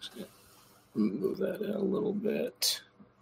Just gonna move that in a little bit.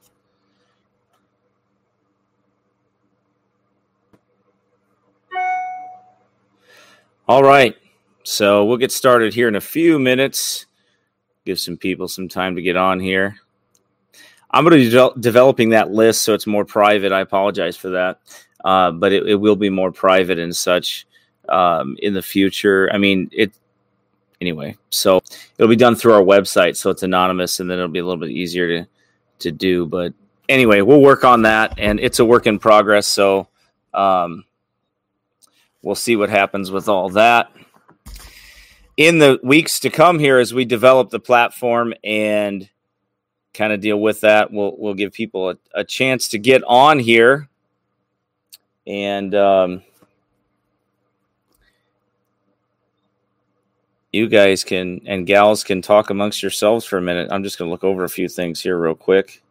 All right, so we'll get started here in a few minutes. Give some people some time to get on here. I'm going to be developing that list so it's more private. I apologize for that, but it will be more private and such in the future. I mean, anyway. So it'll be done through our website, so it's anonymous, and then it'll be a little bit easier to do. But anyway, we'll work on that, and it's a work in progress. So we'll see what happens with all that in the weeks to come here as we develop the platform and kind of deal with that. We'll give people a chance to get on here, and you guys and gals can talk amongst yourselves for a minute. I'm just going to look over a few things here real quick.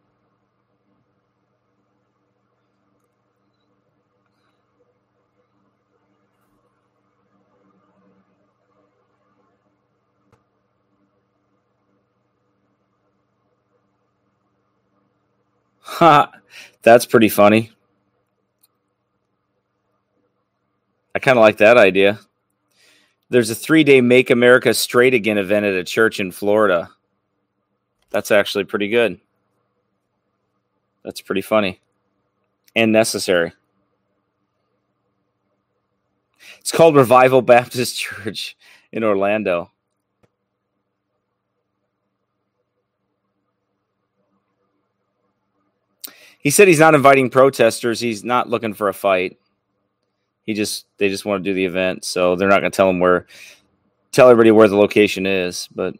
That's pretty funny. I kind of like that idea. There's a 3-day Make America Straight Again event at a church in Florida. That's actually pretty good. That's pretty funny and necessary. It's called Revival Baptist Church in Orlando. He said he's not inviting protesters. He's not looking for a fight. They just want to do the event, so they're not going to tell everybody where the location is. But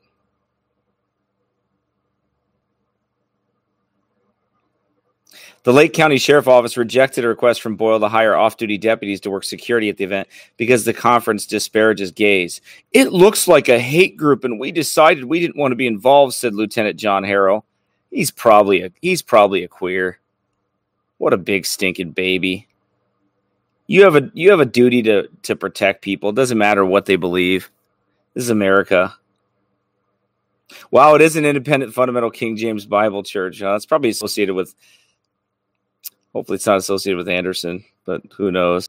the Lake County Sheriff Office rejected a request from Boyle to hire off-duty deputies to work security at the event because the conference disparages gays. It looks like a hate group, and we decided we didn't want to be involved, said Lieutenant John Harrow. He's probably a queer. What a big stinking baby. You have a duty to protect people. It doesn't matter what they believe. This is America. Wow, it is an independent fundamental King James Bible church. That's probably associated with, hopefully it's not associated with Anderson, but who knows.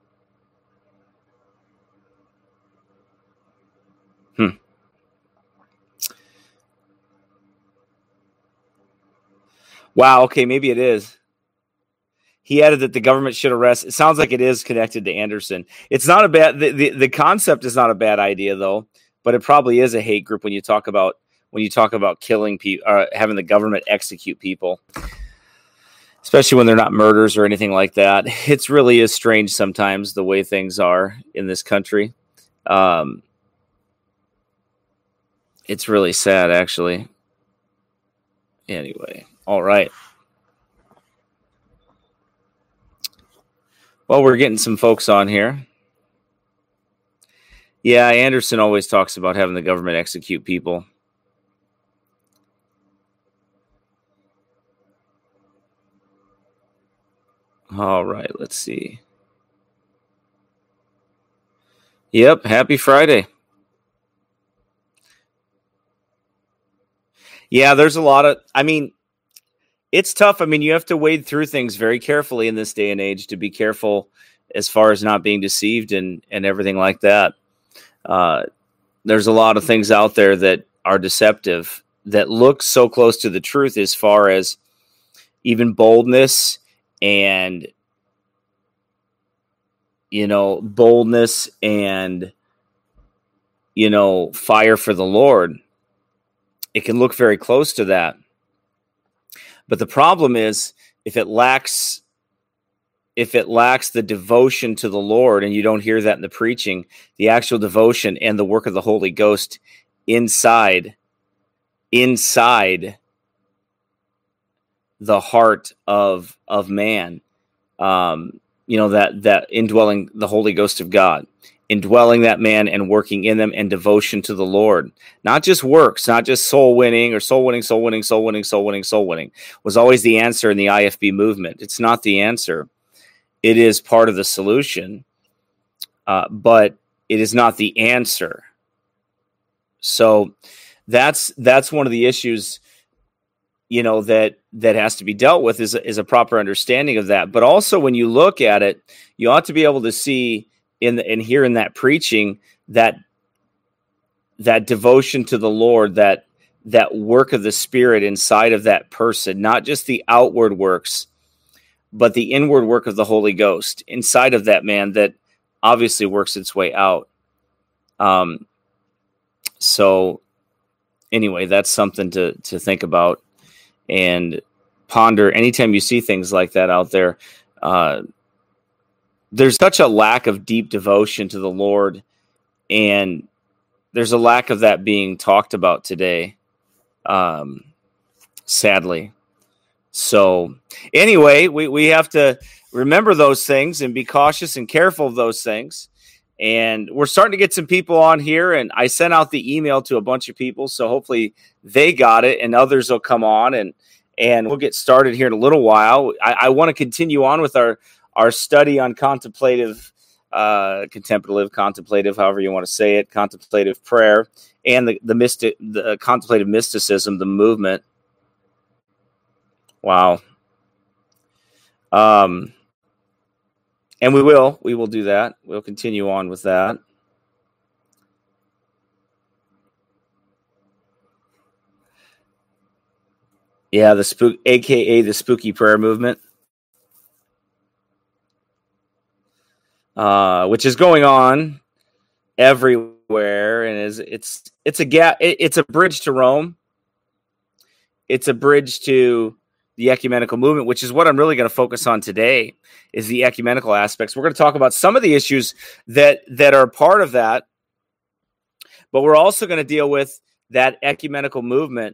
Wow, okay, maybe it is. He added that the government should arrest. It sounds like it is connected to Anderson. It's not a bad. The concept is not a bad idea though, but it probably is a hate group when you talk about killing people, having the government execute people, especially when they're not murders or anything like that. It's really is strange sometimes the way things are in this country. It's really sad, actually. Anyway, all right. Well, we're getting some folks on here. Yeah, Anderson always talks about having the government execute people. All right, let's see. Yep, happy Friday. Yeah, there's a lot of, it's tough. You have to wade through things very carefully in this day and age to be careful as far as not being deceived and everything like that. There's a lot of things out there that are deceptive that look so close to the truth as far as even boldness and, fire for the Lord. It can look very close to that. But the problem is if it lacks the devotion to the Lord, and you don't hear that in the preaching, the actual devotion and the work of the Holy Ghost inside the heart of man, that indwelling the Holy Ghost of God, indwelling that man and working in them, and devotion to the Lord. Not just works, not just soul winning was always the answer in the IFB movement. It's not the answer. It is part of the solution, but it is not the answer. So that's one of the issues, that has to be dealt with is a proper understanding of that. But also when you look at it, you ought to be able to see and hear in that preaching that devotion to the Lord, that work of the Spirit inside of that person, not just the outward works, but the inward work of the Holy Ghost inside of that man that obviously works its way out. So anyway, that's something to think about and ponder anytime you see things like that out there. There's such a lack of deep devotion to the Lord, and there's a lack of that being talked about today, sadly. So anyway, we have to remember those things and be cautious and careful of those things. And we're starting to get some people on here, and I sent out the email to a bunch of people, so hopefully they got it, and others will come on, and we'll get started here in a little while. I want to continue on with our study on contemplative, however you want to say it, contemplative prayer, and the contemplative mysticism, the movement. Wow. And we will do that. We'll continue on with that. Yeah, AKA the spooky prayer movement, which is going on everywhere, and it's a bridge to Rome. It's a bridge to the ecumenical movement, which is what I'm really going to focus on today, is the ecumenical aspects. We're going to talk about some of the issues that are part of that, but we're also going to deal with that ecumenical movement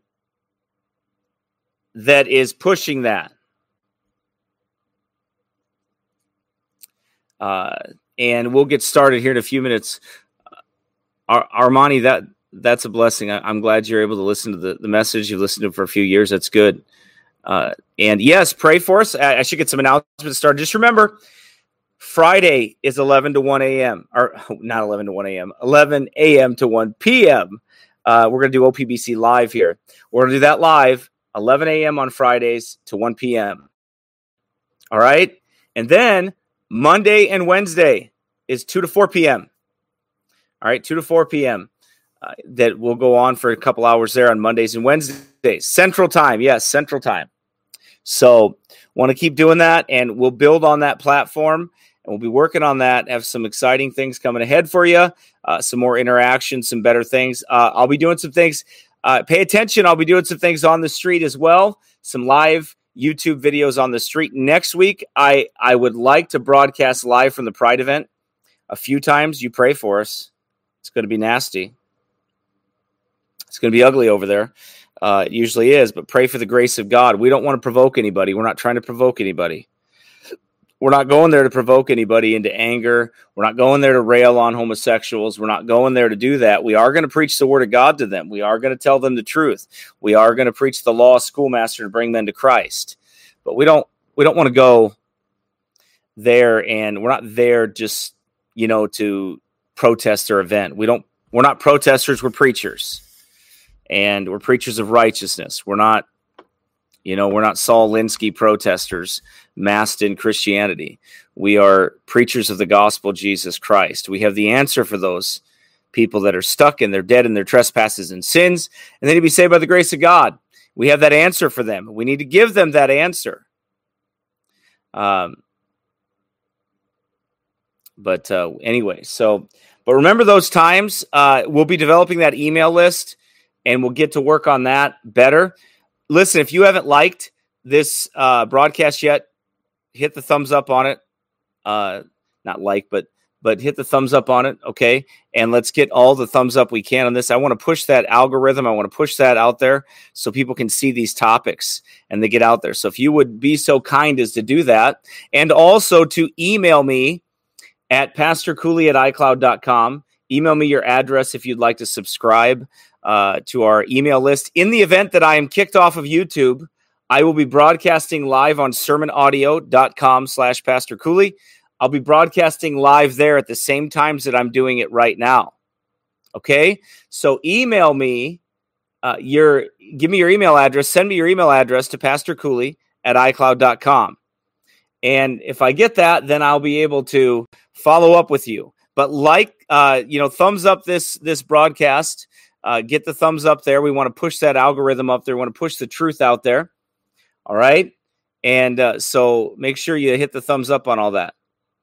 that is pushing that. And we'll get started here in a few minutes. Armani, that's a blessing. I'm glad you're able to listen to the message. You've listened to it for a few years. That's good. And yes, pray for us. I should get some announcements started. Just remember, Friday is 11 to 1 a.m. or not 11 to 1 a.m., 11 a.m. to 1 p.m. We're going to do OPBC live here. We're going to do that live 11 a.m. on Fridays to 1 p.m. All right. And then Monday and Wednesday is 2 to 4 p.m. All right. 2 to 4 p.m. That will go on for a couple hours there on Mondays and Wednesdays. Central time. Yes, Central time. So want to keep doing that, and we'll build on that platform, and we'll be working on that. Have some exciting things coming ahead for you, some more interaction, some better things. I'll be doing some things. Pay attention. I'll be doing some things on the street as well, some live YouTube videos on the street. Next week, I would like to broadcast live from the Pride event a few times. You pray for us. It's going to be nasty. It's going to be ugly over there. It usually is, but pray for the grace of God. We don't want to provoke anybody. We're not trying to provoke anybody. We're not going there to provoke anybody into anger. We're not going there to rail on homosexuals. We're not going there to do that. We are going to preach the word of God to them. We are going to tell them the truth. We are going to preach the law of schoolmaster to bring men to Christ. But we don't want to go there, and we're not there just, to protest their event. We're not protesters, we're preachers. And we're preachers of righteousness. We're not Saul Alinsky protesters masked in Christianity. We are preachers of the gospel of Jesus Christ. We have the answer for those people that are stuck and they're dead in their trespasses and sins, and they need to be saved by the grace of God. We have that answer for them. We need to give them that answer. But remember those times. We'll be developing that email list, and we'll get to work on that better. Listen, if you haven't liked this broadcast yet, hit the thumbs up on it. Not like, but hit the thumbs up on it, okay? And let's get all the thumbs up we can on this. I want to push that algorithm. I want to push that out there so people can see these topics and they get out there. So if you would be so kind as to do that, and also to email me at pastorcooley@icloud.com. Email me your address if you'd like to subscribe to our email list. In the event that I am kicked off of YouTube, I will be broadcasting live on sermonaudio.com/Pastor Cooley. I'll be broadcasting live there at the same times that I'm doing it right now. Okay? So email me give me your email address. Send me your email address to pastorcooley@icloud.com. And if I get that, then I'll be able to follow up with you. But thumbs up this broadcast. Get the thumbs up there. We want to push that algorithm up there. We want to push the truth out there. All right. And so make sure you hit the thumbs up on all that.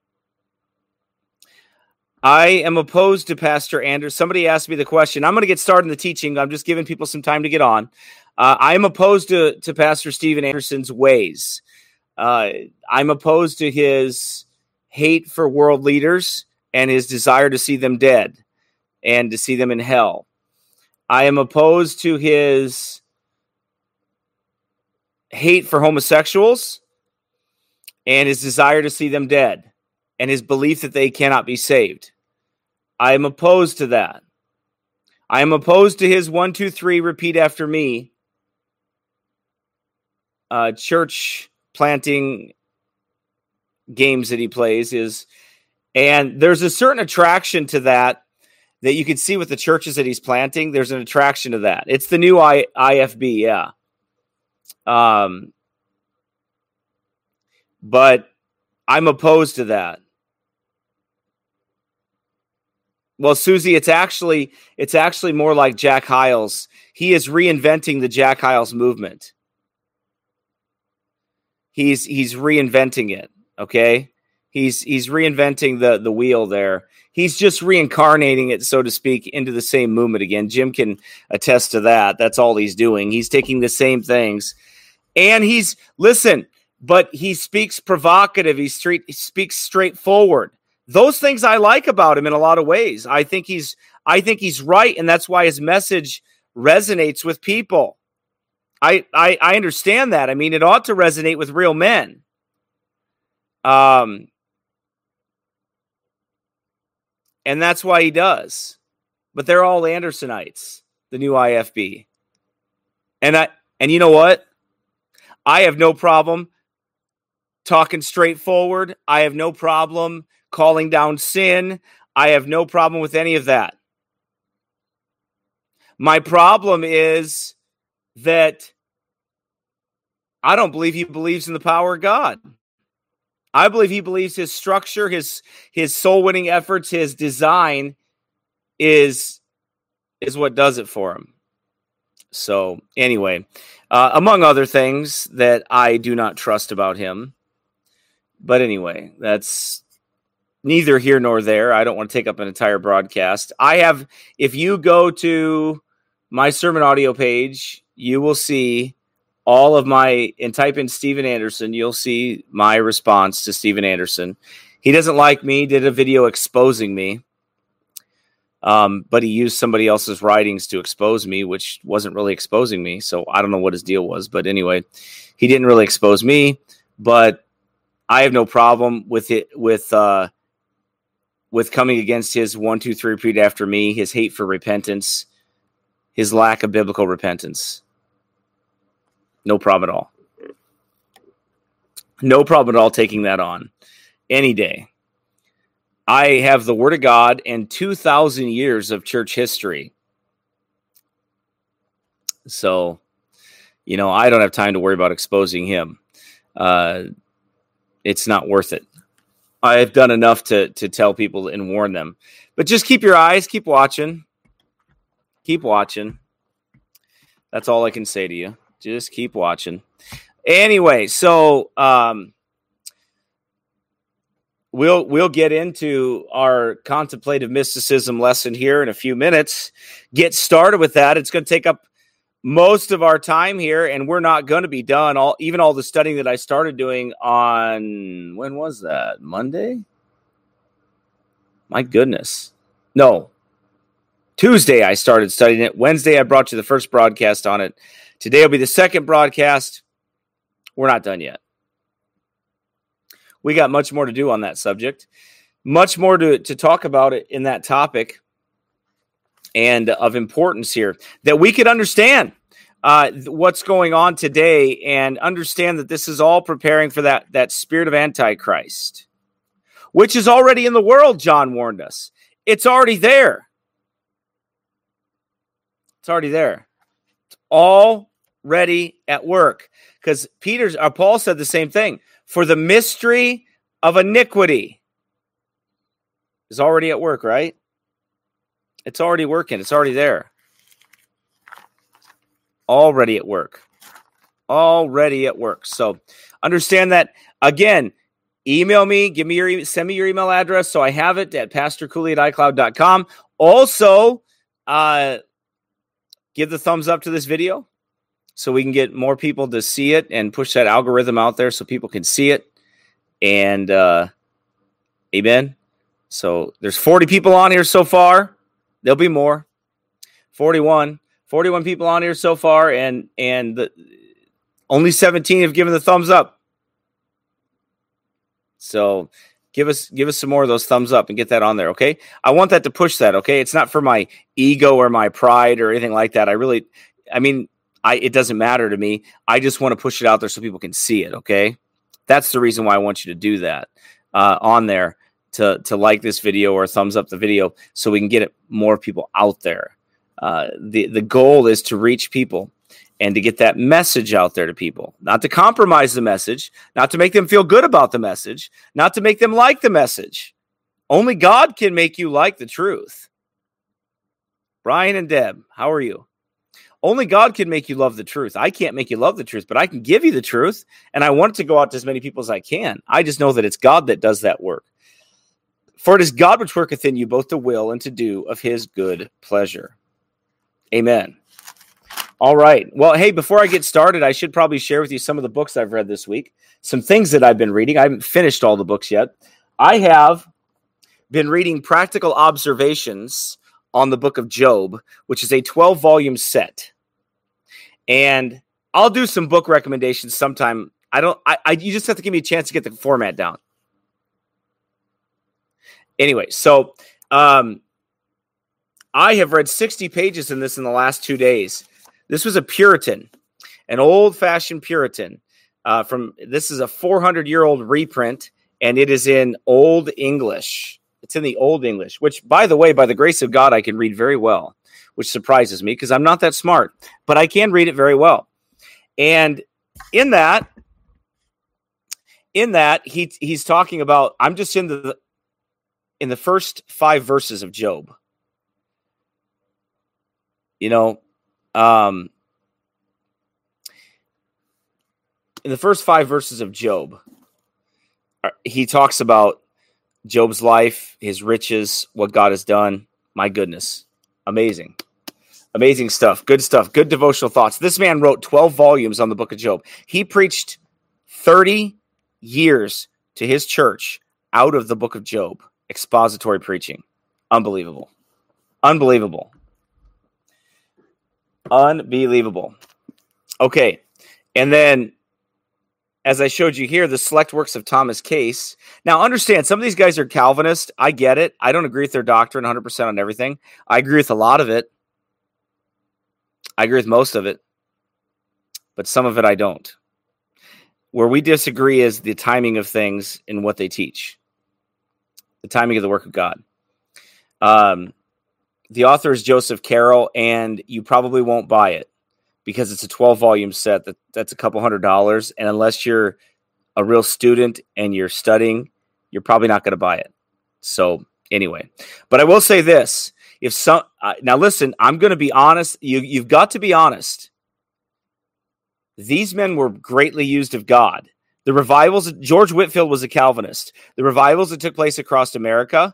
I am opposed to Pastor Anderson. Somebody asked me the question. I'm going to get started in the teaching. I'm just giving people some time to get on. I am opposed to Pastor Steven Anderson's ways. I'm opposed to his hate for world leaders and his desire to see them dead and to see them in hell. I am opposed to his hate for homosexuals and his desire to see them dead and his belief that they cannot be saved. I am opposed to that. I am opposed to his 1, 2, 3, repeat after me church planting games that he plays and there's a certain attraction to that you can see with the churches that he's planting. There's an attraction to that. It's the new IFB, yeah. But I'm opposed to that. Well, Susie, it's actually more like Jack Hyles. He is reinventing the Jack Hyles movement. He's reinventing it. Okay, he's reinventing the wheel there. He's just reincarnating it, so to speak, into the same movement again. Jim can attest to that. That's all he's doing. He's taking the same things, and but he speaks provocative. He speaks straightforward. Those things I like about him in a lot of ways. I think he's right, and that's why his message resonates with people. I understand that. I mean, it ought to resonate with real men. And that's why he does. But they're all Andersonites, the new IFB. And you know what? I have no problem talking straightforward. I have no problem calling down sin. I have no problem with any of that. My problem is that I don't believe he believes in the power of God. I believe he believes his structure, his soul-winning efforts, his design is what does it for him. So anyway, among other things that I do not trust about him. But anyway, that's neither here nor there. I don't want to take up an entire broadcast. If you go to my sermon audio page, you will see all of and type in Steven Anderson, you'll see my response to Steven Anderson. He doesn't like me, did a video exposing me. But he used somebody else's writings to expose me, which wasn't really exposing me. So I don't know what his deal was. But anyway, he didn't really expose me. But I have no problem with it, with coming against his 1, 2, 3 repeat after me, his hate for repentance, his lack of biblical repentance. No problem at all. No problem at all taking that on any day. I have the Word of God and 2,000 years of church history. So, I don't have time to worry about exposing him. It's not worth it. I have done enough to tell people and warn them. But just keep your eyes, keep watching. Keep watching. That's all I can say to you. Just keep watching. Anyway, so we'll get into our contemplative mysticism lesson here in a few minutes. Get started with that. It's going to take up most of our time here, and we're not going to be done. All the studying that I started doing on, when was that? Monday? My goodness. No. Tuesday I started studying it. Wednesday I brought you the first broadcast on it. Today will be the second broadcast. We're not done yet. We got much more to do on that subject. Much more to talk about it in that topic and of importance here. That we could understand what's going on today and understand that this is all preparing for that spirit of Antichrist, which is already in the world, John warned us. It's already there. It's already there. Already at work. Because Paul said the same thing. For the mystery of iniquity is already at work, right? It's already working. It's already there. Already at work. Already at work. So understand that. Again, email me, send me your email address so I have it at pastorcooley@icloud.com. Also, give the thumbs up to this video so we can get more people to see it and push that algorithm out there so people can see it. And amen. So there's 40 people on here so far. There'll be more. 41 people on here so far, and only 17 have given the thumbs up. So give us some more of those thumbs up and get that on there, okay? I want that to push that, okay? It's not for my ego or my pride or anything like that. It doesn't matter to me. I just want to push it out there so people can see it, okay? That's the reason why I want you to do that on there, to like this video or thumbs up the video so we can get it more people out there. The goal is to reach people and to get that message out there to people, not to compromise the message, not to make them feel good about the message, not to make them like the message. Only God can make you like the truth. Brian and Deb, how are you? Only God can make you love the truth. I can't make you love the truth, but I can give you the truth, and I want it to go out to as many people as I can. I just know that it's God that does that work. For it is God which worketh in you both to will and to do of his good pleasure. Amen. All right. Well, hey, before I get started, I should probably share with you some of the books I've read this week, some things that I've been reading. I haven't finished all the books yet. I have been reading Practical Observations on the book of Job, which is a 12-volume set. And I'll do some book recommendations sometime. You just have to give me a chance to get the format down. Anyway, so I have read 60 pages in this in the last 2 days. This was a Puritan, an old-fashioned Puritan. This is a 400-year-old reprint, and it is in Old English. It's in the Old English, which, by the way, by the grace of God, I can read very well, which surprises me because I'm not that smart, but I can read it very well. And in that he's talking about, I'm just in the first 5 verses of Job. In the first 5 verses of Job, he talks about Job's life, his riches, what God has done. My goodness. Amazing. Amazing stuff. Good devotional thoughts. This man wrote 12 volumes on the book of Job. He preached 30 years to his church out of the book of Job. Expository preaching. Unbelievable. Okay. And then, as I showed you here, the select works of Thomas Case. Now, understand, some of these guys are Calvinist. I get it. I don't agree with their doctrine 100% on everything. I agree with a lot of it. I agree with most of it. But some of it I don't. Where we disagree is the timing of things and what they teach. The timing of the work of God. The author is Joseph Carroll, and you probably won't buy it because it's a 12-volume set. That's a couple $100, and unless you're a real student and you're studying, you're probably not going to buy it. So anyway, but I will say this: now listen, I'm going to be honest. You've got to be honest. These men were greatly used of God. The revivals. George Whitefield was a Calvinist. The revivals that took place across America.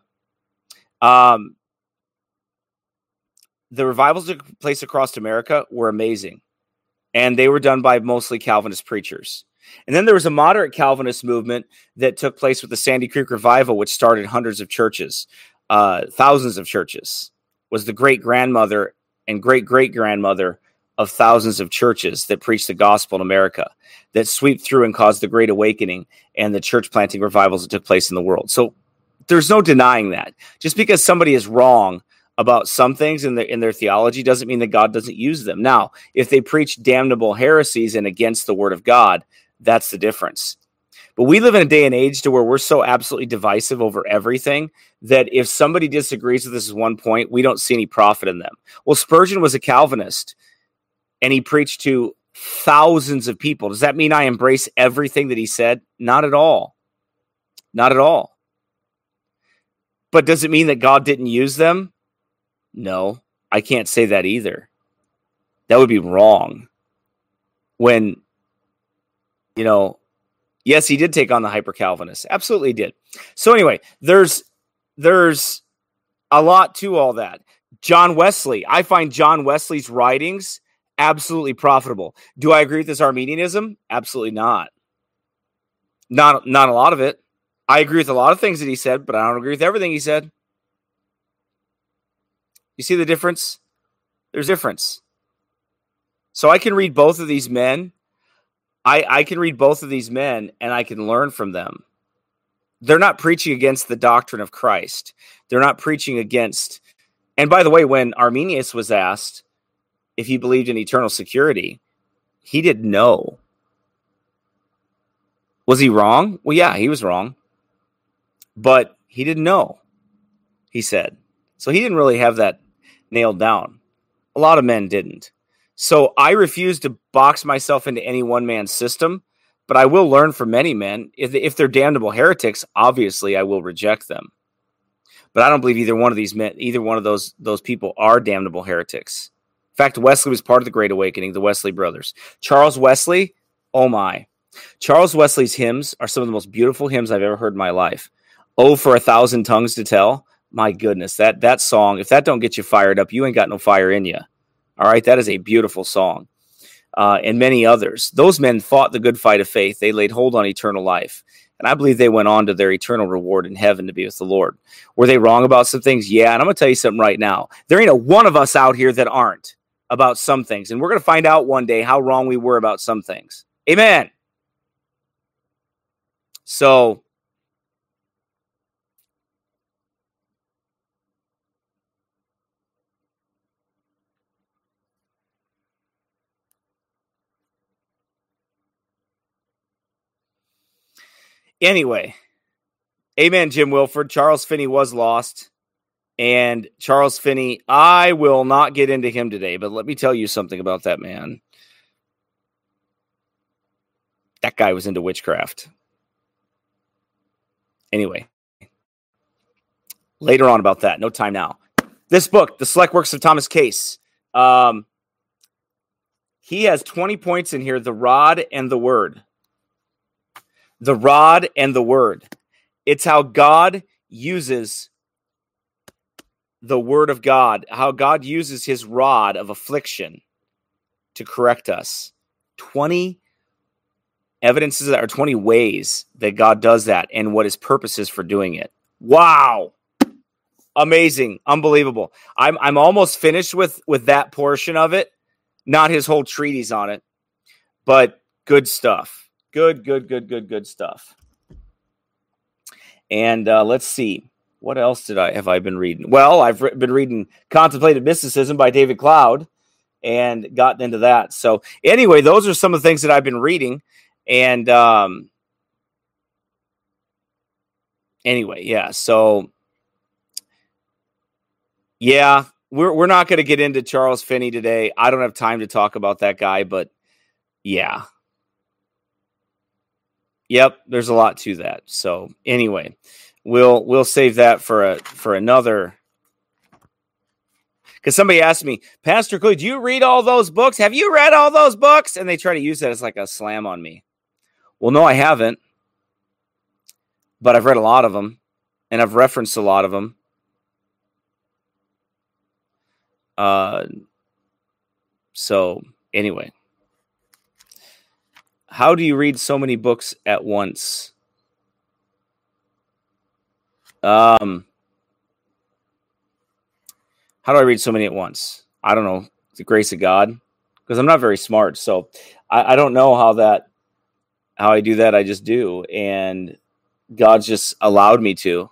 The revivals that took place across America were amazing. And they were done by mostly Calvinist preachers. And then there was a moderate Calvinist movement that took place with the Sandy Creek Revival, which started hundreds of churches, thousands of churches, was the great-grandmother and great-great-grandmother of thousands of churches that preached the gospel in America, that swept through and caused the Great Awakening and the church planting revivals that took place in the world. So there's no denying that. Just because somebody is wrong about some things in their theology doesn't mean that God doesn't use them. Now, if they preach damnable heresies and against the word of God, that's the difference. But we live in a day and age to where we're so absolutely divisive over everything that if somebody disagrees with us at one point, we don't see any profit in them. Well, Spurgeon was a Calvinist. and he preached to thousands of people. Does that mean I embrace everything that he said? Not at all. Not at all. But does it mean that God didn't use them? No, I can't say that either. That would be wrong. When, yes, he did take on the hyper-Calvinists. Absolutely did. So anyway, there's a lot to all that. John Wesley. I find John Wesley's writings absolutely profitable. Do I agree with his Arminianism? Absolutely not. Not a lot of it. I agree with a lot of things that he said, but I don't agree with everything he said. You see the difference? There's difference. So I can read both of these men. I can read both of these men and I can learn from them. They're not preaching against the doctrine of Christ. They're not preaching against. And by the way, when Arminius was asked if he believed in eternal security, he didn't know. Was he wrong? Well, yeah, he was wrong. But he didn't know, he said. So he didn't really have that nailed down. A lot of men didn't. So I refuse to box myself into any one man's system, but I will learn from many men. If they're damnable heretics, obviously I will reject them. But I don't believe either one of these men, either one of those people are damnable heretics. In fact, Wesley was part of the Great Awakening, the Wesley brothers. Charles Wesley, oh my. Charles Wesley's hymns are some of the most beautiful hymns I've ever heard in my life. Oh, for 1,000 tongues to tell. My goodness, that song, if that don't get you fired up, you ain't got no fire in you. All right, that is a beautiful song. And many others. Those men fought the good fight of faith. They laid hold on eternal life. And I believe they went on to their eternal reward in heaven to be with the Lord. Were they wrong about some things? Yeah, and I'm going to tell you something right now. There ain't a one of us out here that aren't about some things. And we're going to find out one day how wrong we were about some things. Amen. So, anyway, amen, Jim Wilford. Charles Finney was lost. And Charles Finney, I will not get into him today, but let me tell you something about that man. That guy was into witchcraft. Anyway, later on about that. No time now. This book, The Select Works of Thomas Case. He has 20 points in here, the rod and the word. The rod and the word. It's how God uses the word of God, how God uses his rod of affliction to correct us. 20 evidences or 20 ways that God does that and what his purpose is for doing it. Wow. Amazing. Unbelievable. I'm almost finished with that portion of it. Not his whole treatise on it, but good stuff. Good stuff. And let's see. What else have I been reading? Well, I've been reading Contemplative Mysticism by David Cloud and gotten into that. So anyway, those are some of the things that I've been reading. And anyway, yeah. So yeah, we're not going to get into Charles Finney today. I don't have time to talk about that guy, but yeah. Yep, there's a lot to that. So anyway, we'll save that for another. Because somebody asked me, Pastor Clue, do you read all those books? Have you read all those books? And they try to use that as like a slam on me. Well, no, I haven't. But I've read a lot of them. And I've referenced a lot of them. So anyway. How do you read so many books at once? How do I read so many at once? I don't know. The grace of God. Because I'm not very smart. So I don't know how I do that. I just do. And God's just allowed me to.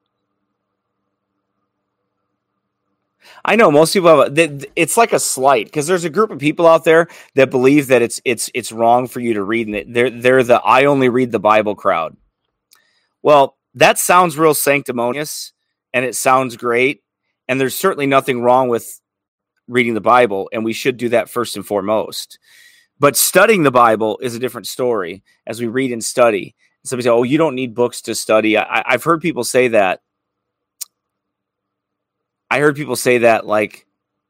I know most people have it's like a slight because there's a group of people out there that believe that it's wrong for you to read, and they're the I only read the Bible crowd. Well, that sounds real sanctimonious and it sounds great, and there's certainly nothing wrong with reading the Bible, and we should do that first and foremost. But studying the Bible is a different story as we read and study. Somebody say, oh, you don't need books to study. I've heard people say that. I heard people say that like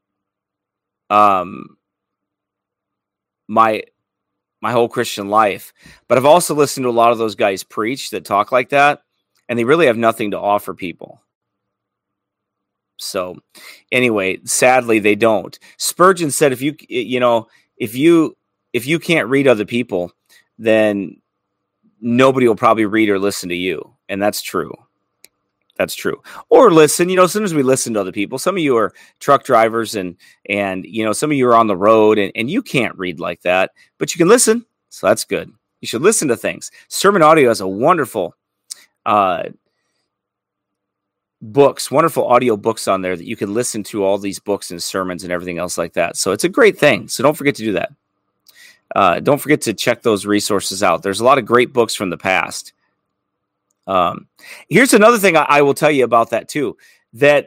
my whole Christian life. But I've also listened to a lot of those guys preach that talk like that, and they really have nothing to offer people. So anyway, sadly, they don't. Spurgeon said, if you can't read other people, then nobody will probably read or listen to you. And that's true. That's true. Or listen, sometimes we listen to other people. Some of you are truck drivers and some of you are on the road and you can't read like that, but you can listen. So that's good. You should listen to things. Sermon Audio has a wonderful wonderful audio books on there that you can listen to all these books and sermons and everything else like that. So it's a great thing. So don't forget to do that. Don't forget to check those resources out. There's a lot of great books from the past. Here's another thing I will tell you about that too, that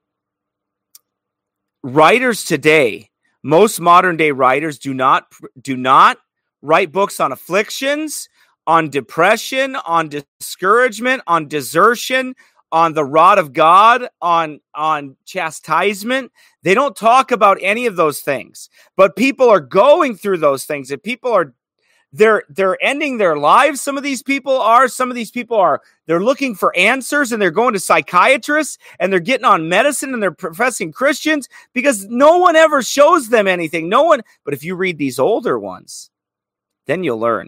writers today, most modern day writers do not write books on afflictions, on depression, on discouragement, on desertion, on the rod of God, on chastisement. They don't talk about any of those things, but people are going through those things, and people are they're ending their lives. Some of these people are they're looking for answers, and they're going to psychiatrists, and they're getting on medicine, and they're professing Christians because no one ever shows them anything. No one. But if you read these older ones, then you'll learn.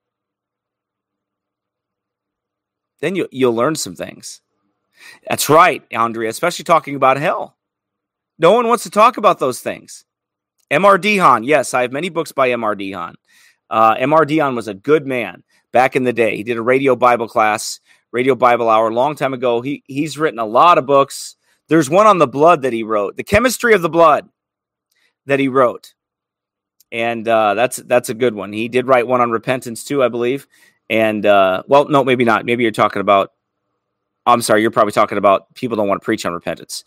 Then you'll learn some things. That's right, Andrea, especially talking about hell. No one wants to talk about those things. M.R. Dehan. Yes, I have many books by M.R. Dehan. M.R. Dehan was a good man back in the day. He did a radio Bible class, radio Bible hour, a long time ago. He's written a lot of books. There's one on the blood that he wrote, the chemistry of the blood that he wrote. And that's a good one. He did write one on repentance too, I believe. And no, maybe not. Maybe you're talking about, I'm sorry, you're probably talking about people don't want to preach on repentance.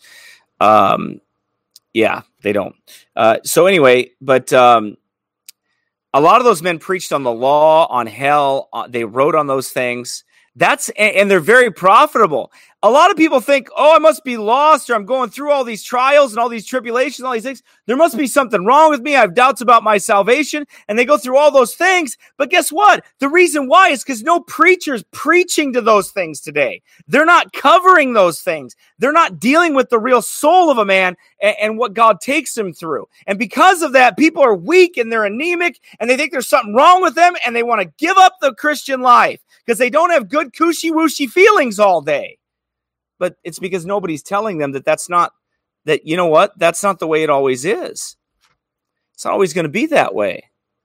Yeah, they don't. So anyway, but a lot of those men preached on the law, on hell. They wrote on those things. And they're very profitable. A lot of people think, oh, I must be lost, or I'm going through all these trials and all these tribulations, and all these things. There must be something wrong with me. I have doubts about my salvation. And they go through all those things. But guess what? The reason why is because no preacher's preaching to those things today. They're not covering those things. They're not dealing with the real soul of a man and what God takes him through. And because of that, people are weak and they're anemic, and they think there's something wrong with them, and they want to give up the Christian life because they don't have good cushy-wooshy feelings all day. But it's because nobody's telling them that's not the way it always is. It's not always going to be that way.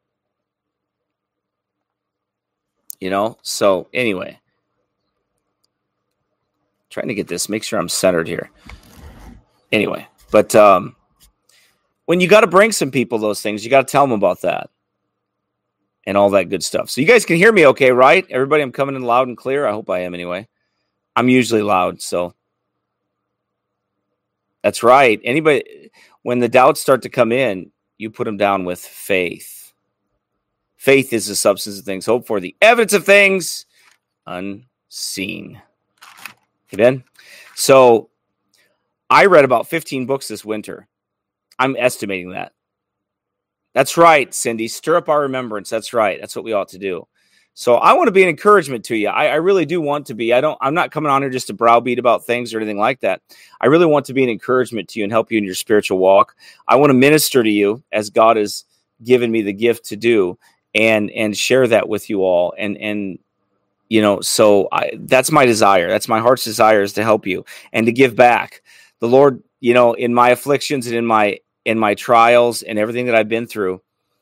So anyway, trying to get this, make sure I'm centered here. Anyway, but when you got to bring some people those things, you got to tell them about that and all that good stuff. So you guys can hear me okay, right? Everybody, I'm coming in loud and clear. I hope I am anyway. I'm usually loud, so that's right. Anybody, when the doubts start to come in, you put them down with faith. Faith is the substance of things hoped for, the evidence of things unseen. Amen. So I read about 15 books this winter. I'm estimating that. That's right, Cindy. Stir up our remembrance. That's right. That's what we ought to do. So I want to be an encouragement to you. I really do want to be. I'm not coming on here just to browbeat about things or anything like that. I really want to be an encouragement to you and help you in your spiritual walk. I want to minister to you as God has given me the gift to do, and share that with you all. So that's my desire. That's my heart's desire, is to help you and to give back. The Lord, in my afflictions and in my trials and everything that I've been through,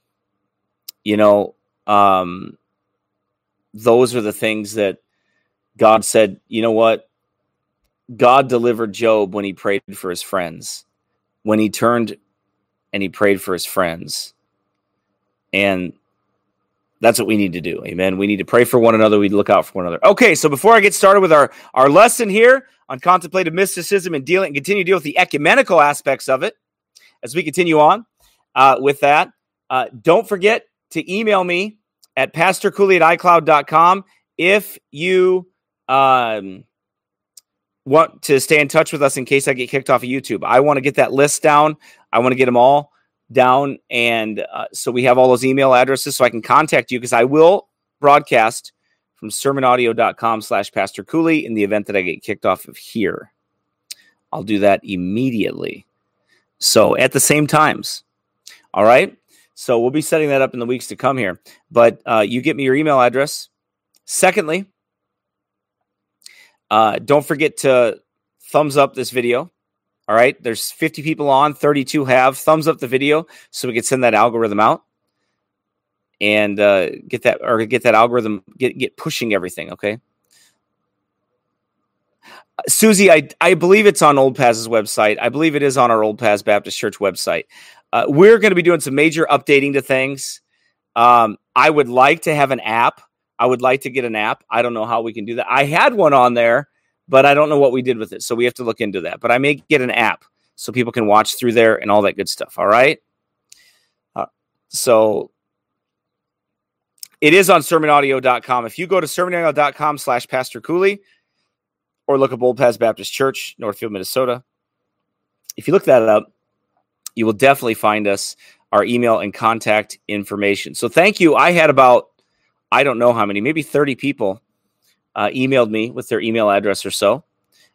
those are the things that God said, you know what? God delivered Job when he prayed for his friends, when he turned and he prayed for his friends. And that's what we need to do. Amen. We need to pray for one another. We look out for one another. Okay. So before I get started with our lesson here on contemplative mysticism and continue to deal with the ecumenical aspects of it, as we continue on with that, don't forget to email me at pastorcooley@icloud.com if you want to stay in touch with us in case I get kicked off of YouTube. I want to get that list down. I want to get them all down. And so we have all those email addresses so I can contact you, because I will broadcast from sermonaudio.com/Pastor Cooley in the event that I get kicked off of here. I'll do that immediately. So at the same times. All right. So we'll be setting that up in the weeks to come here. But you get me your email address. Secondly, don't forget to thumbs up this video. All right. There's 50 people on, 32 have. Thumbs up the video so we can send that algorithm out and get that algorithm, get pushing everything. Okay. Susie, I believe it's on Old Paz's website. I believe it is on our Old Paz Baptist Church website. We're going to be doing some major updating to things. I would like to have an app. I would like to get an app. I don't know how we can do that. I had one on there, but I don't know what we did with it. So we have to look into that. But I may get an app so people can watch through there and all that good stuff. All right. So it is on sermonaudio.com. If you go to sermonaudio.com/Pastor Cooley or look up Old Paz Baptist Church, Northfield, Minnesota, if you look that up, you will definitely find us, our email and contact information. So thank you. I had about, I don't know how many, maybe 30 people emailed me with their email address or so.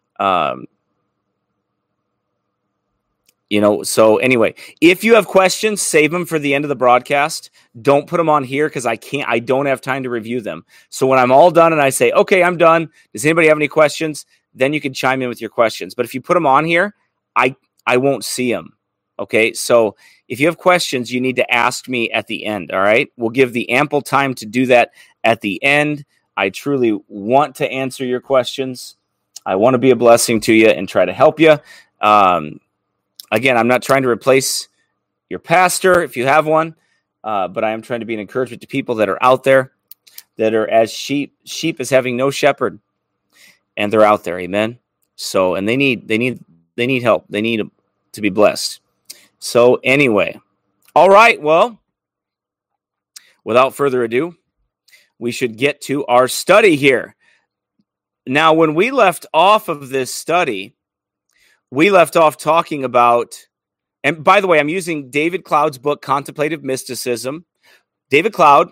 So anyway, if you have questions, save them for the end of the broadcast. Don't put them on here because I don't have time to review them. So when I'm all done and I say, okay, I'm done, does anybody have any questions? Then you can chime in with your questions. But if you put them on here, I won't see them. Okay. So if you have questions, you need to ask me at the end. All right. We'll give the ample time to do that at the end. I truly want to answer your questions. I want to be a blessing to you and try to help you. Again, I'm not trying to replace your pastor if you have one, but I am trying to be an encouragement to people that are out there that are as sheep as having no shepherd, and they're out there. Amen. So, and they need help. They need to be blessed. So anyway, all right. Well, without further ado, we should get to our study here. Now, when we left off of this study, we left off talking about, and by the way, I'm using David Cloud's book, Contemplative Mysticism. David Cloud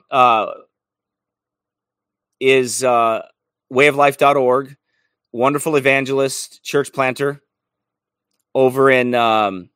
is wayoflife.org, wonderful evangelist, church planter over in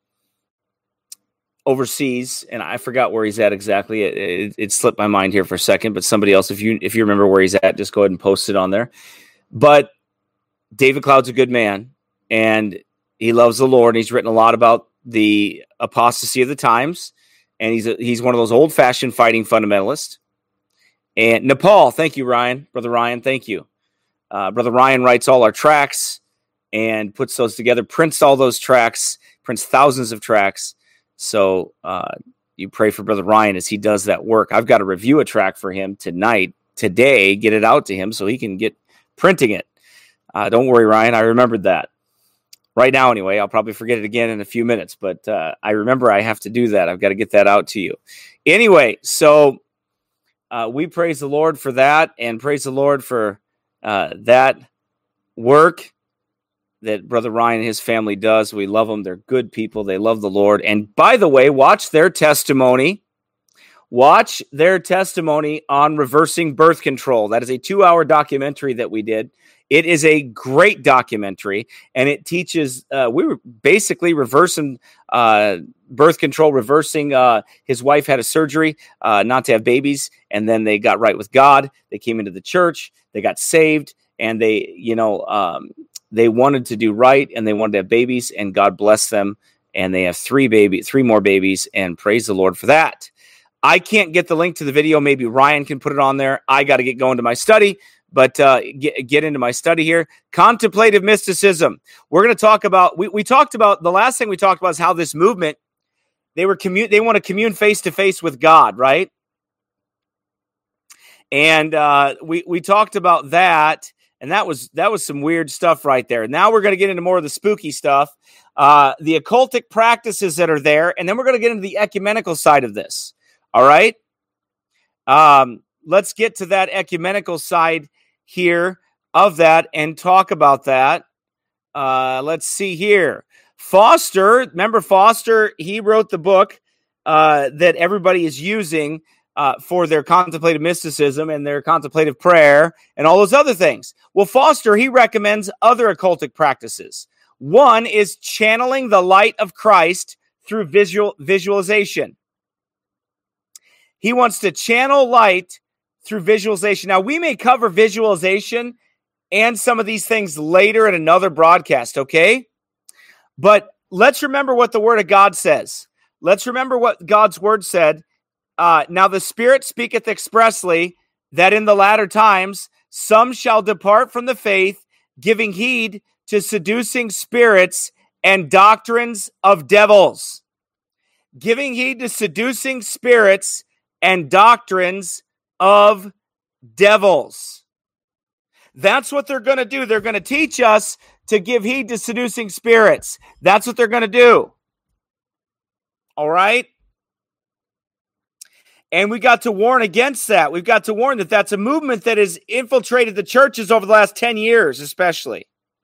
overseas, and I forgot where he's at exactly. It slipped my mind here for a second, but somebody else, if you remember where he's at, just go ahead and post it on there. But David Cloud's a good man. And he loves the Lord. And he's written a lot about the apostasy of the times. And he's one of those old-fashioned fighting fundamentalists. And Nepal, thank you, Ryan. Brother Ryan, thank you. Brother Ryan writes all our tracks and puts those together, prints all those tracks, prints thousands of tracks. So you pray for Brother Ryan as he does that work. I've got to review a track for him today, get it out to him so he can get printing it. Don't worry, Ryan. I remembered that. Right now, anyway, I'll probably forget it again in a few minutes, but I remember I have to do that. I've got to get that out to you. Anyway, so we praise the Lord for that, and praise the Lord for that work that Brother Ryan and his family does. We love them. They're good people. They love the Lord. And by the way, watch their testimony. Watch their testimony on reversing birth control. That is a 2-hour documentary that we did. It is a great documentary, and it teaches, we were basically reversing birth control, his wife had a surgery not to have babies, and then they got right with God. They came into the church, they got saved, and they wanted to do right, and they wanted to have babies, and God blessed them, and they have 3 more babies, and praise the Lord for that. I can't get the link to the video. Maybe Ryan can put it on there. I got to get going to my study. But get into my study here. Contemplative mysticism. We're going to talk about, we talked about, the last thing we talked about is how this movement, they want to commune face-to-face with God, right? And we talked about that. And that was some weird stuff right there. Now we're going to get into more of the spooky stuff, the occultic practices that are there, and then we're going to get into the ecumenical side of this. All right? Let's get to that ecumenical side here of that and talk about that. Let's see here. Foster, remember Foster, he wrote the book that everybody is using for their contemplative mysticism and their contemplative prayer and all those other things. Well, Foster, he recommends other occultic practices. One is channeling the light of Christ through visualization. He wants to channel light through visualization. Now, we may cover visualization and some of these things later in another broadcast, okay? But let's remember what the Word of God says. Let's remember what God's Word said. Now the Spirit speaketh expressly that in the latter times some shall depart from the faith, giving heed to seducing spirits and doctrines of devils. Giving heed to seducing spirits and doctrines of devils. That's what they're going to do. They're going to teach us to give heed to seducing spirits. That's what they're going to do. All right? And we got to warn against that. We've got to warn that that's a movement that has infiltrated the churches over the last 10 years, especially.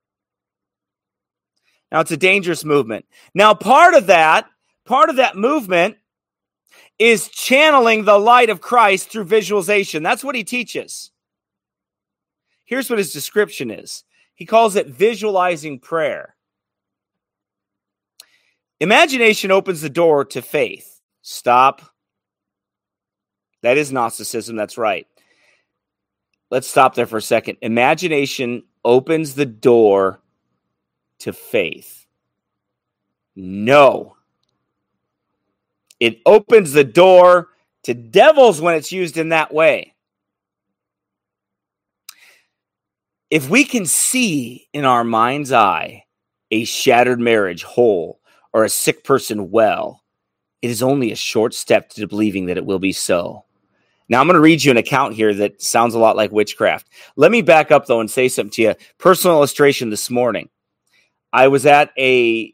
Now, it's a dangerous movement. Now, part of that movement is channeling the light of Christ through visualization. That's what he teaches. Here's what his description is. He calls it visualizing prayer. Imagination opens the door to faith. Stop. That is Gnosticism. That's right. Let's stop there for a second. Imagination opens the door to faith. No. It opens the door to devils when it's used in that way. If we can see in our mind's eye a shattered marriage whole or a sick person well, it is only a short step to believing that it will be so. Now, I'm going to read you an account here that sounds a lot like witchcraft. Let me back up, though, and say something to you. Personal illustration this morning. I was at a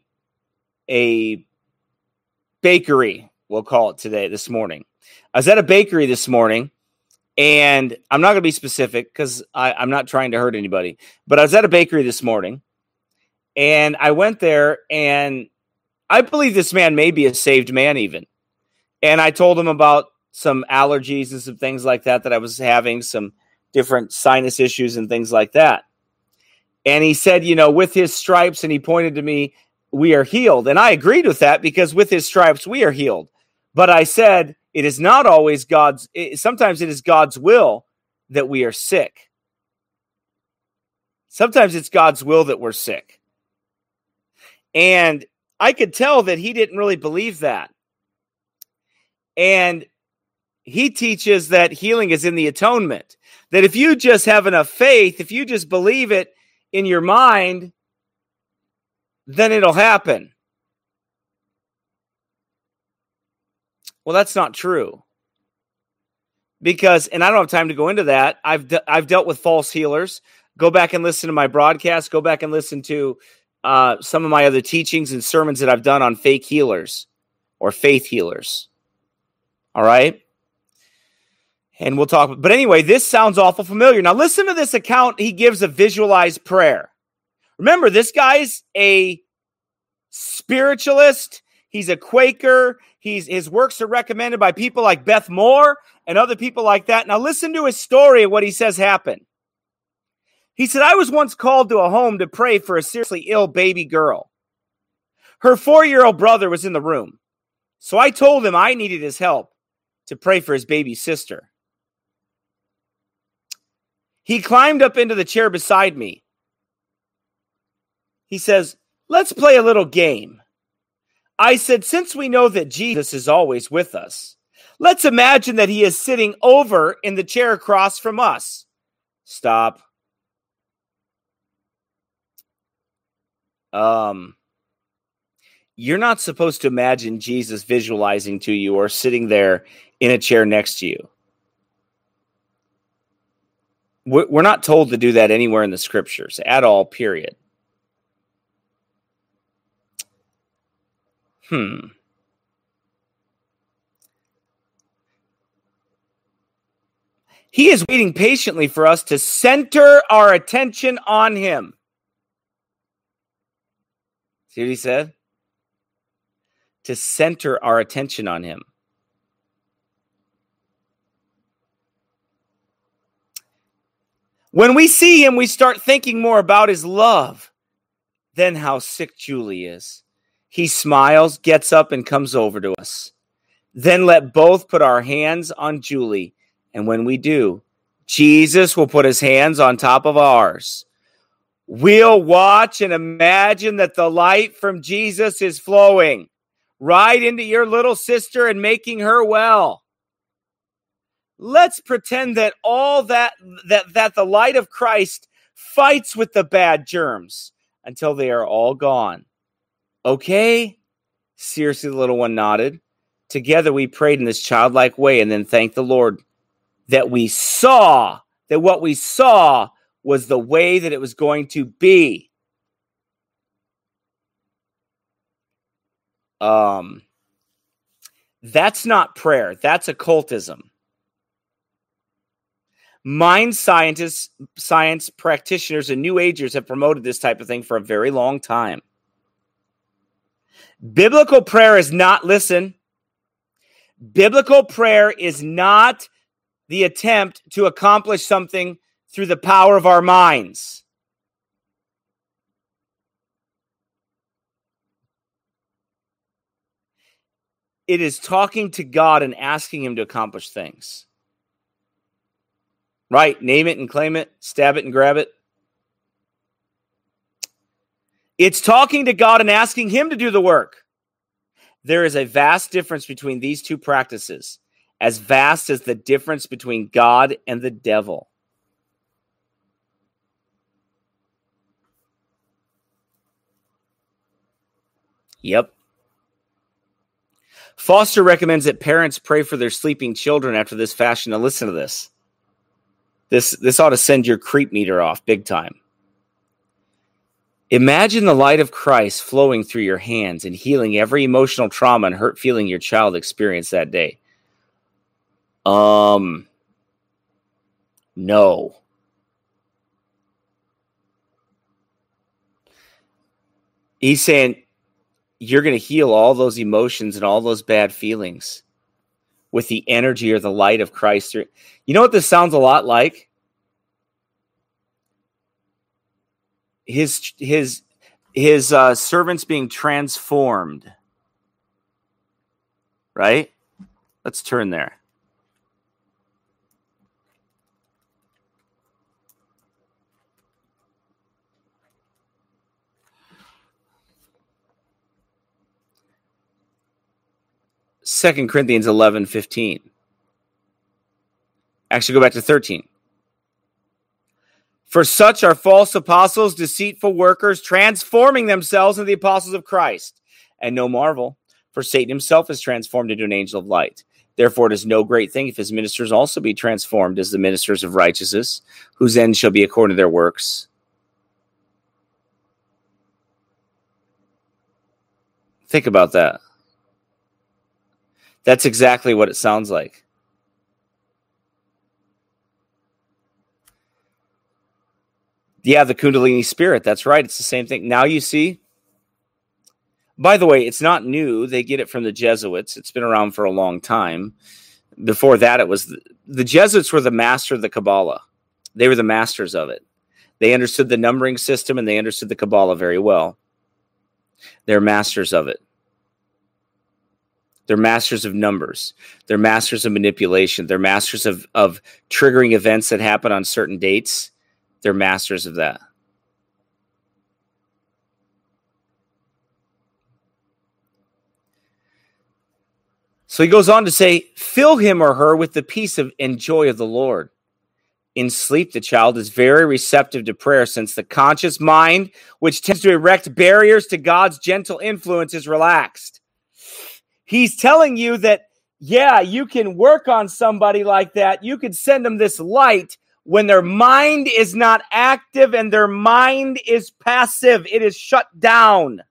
bakery, we'll call it this morning. I was at a bakery this morning, and I'm not going to be specific because I'm not trying to hurt anybody. But I was at a bakery this morning, and I went there, and I believe this man may be a saved man even. And I told him about some allergies and some things like that I was having, some different sinus issues and things like that. And he said, with his stripes, and he pointed to me, we are healed. And I agreed with that because with his stripes, we are healed. But I said, it is not always sometimes it is God's will that we are sick. Sometimes it's God's will that we're sick. And I could tell that he didn't really believe that. And he teaches that healing is in the atonement. That if you just have enough faith, if you just believe it in your mind, then it'll happen. Well, that's not true. Because, and I don't have time to go into that, I've dealt with false healers. Go back and listen to my broadcast. Go back and listen to some of my other teachings and sermons that I've done on fake healers or faith healers. All right? And we'll talk. But anyway, this sounds awful familiar. Now listen to this account he gives of visualized prayer. Remember, this guy's a spiritualist. He's a Quaker. His works are recommended by people like Beth Moore and other people like that. Now listen to his story of what he says happened. He said, I was once called to a home to pray for a seriously ill baby girl. Her 4-year-old brother was in the room. So I told him I needed his help to pray for his baby sister. He climbed up into the chair beside me. He says, let's play a little game. I said, since we know that Jesus is always with us, let's imagine that he is sitting over in the chair across from us. Stop. You're not supposed to imagine Jesus visualizing to you or sitting there in a chair next to you. We're not told to do that anywhere in the scriptures at all, period. He is waiting patiently for us to center our attention on him. See what he said? To center our attention on him. When we see him, we start thinking more about his love than how sick Julie is. He smiles, gets up, and comes over to us. Then let both put our hands on Julie. And when we do, Jesus will put his hands on top of ours. We'll watch and imagine that the light from Jesus is flowing right into your little sister and making her well. Let's pretend that all that the light of Christ fights with the bad germs until they are all gone. Okay? Seriously, the little one nodded. Together we prayed in this childlike way and then thanked the Lord that what we saw was the way that it was going to be. That's not prayer. That's occultism. Mind scientists, science practitioners, and New Agers have promoted this type of thing for a very long time. Biblical prayer is not, listen, biblical prayer is not the attempt to accomplish something through the power of our minds. It is talking to God and asking him to accomplish things. Right? Name it and claim it. Stab it and grab it. It's talking to God and asking him to do the work. There is a vast difference between these two practices, as vast as the difference between God and the devil. Yep. Foster recommends that parents pray for their sleeping children after this fashion. Now listen to this. This ought to send your creep meter off big time. Imagine the light of Christ flowing through your hands and healing every emotional trauma and hurt feeling your child experienced that day. No. He's saying you're going to heal all those emotions and all those bad feelings with the energy or the light of Christ. You know what this sounds a lot like? His servants being transformed. Right? Let's turn there. Second Corinthians 11:15. Actually, go back to 13. For such are false apostles, deceitful workers, transforming themselves into the apostles of Christ. And no marvel, for Satan himself is transformed into an angel of light. Therefore, it is no great thing if his ministers also be transformed as the ministers of righteousness, whose end shall be according to their works. Think about that. That's exactly what it sounds like. Yeah, the Kundalini spirit. That's right. It's the same thing. Now you see. By the way, it's not new. They get it from the Jesuits. It's been around for a long time. Before that, it was the Jesuits were the master of the Kabbalah. They were the masters of it. They understood the numbering system and they understood the Kabbalah very well. They're masters of it. They're masters of numbers. They're masters of manipulation. They're masters of triggering events that happen on certain dates. They're masters of that. So he goes on to say, fill him or her with the peace and joy of the Lord. In sleep, the child is very receptive to prayer, since the conscious mind, which tends to erect barriers to God's gentle influence, is relaxed. He's telling you that, yeah, you can work on somebody like that. You could send them this light when their mind is not active and their mind is passive. It is shut down.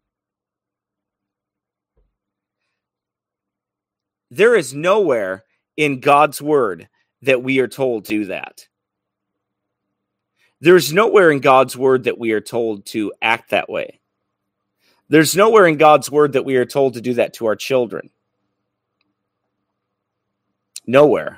There is nowhere in God's word that we are told to do that. There's nowhere in God's word that we are told to act that way. There's nowhere in God's word that we are told to do that to our children. Nowhere.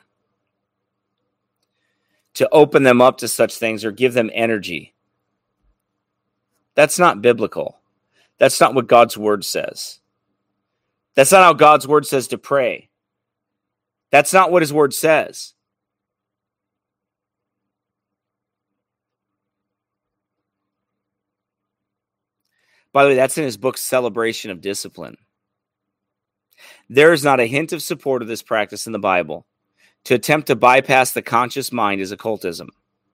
To open them up to such things or give them energy. That's not biblical. That's not what God's word says. That's not how God's word says to pray. That's not what his word says. By the way, that's in his book, Celebration of Discipline. There is not a hint of support of this practice in the Bible. To attempt to bypass the conscious mind is occultism.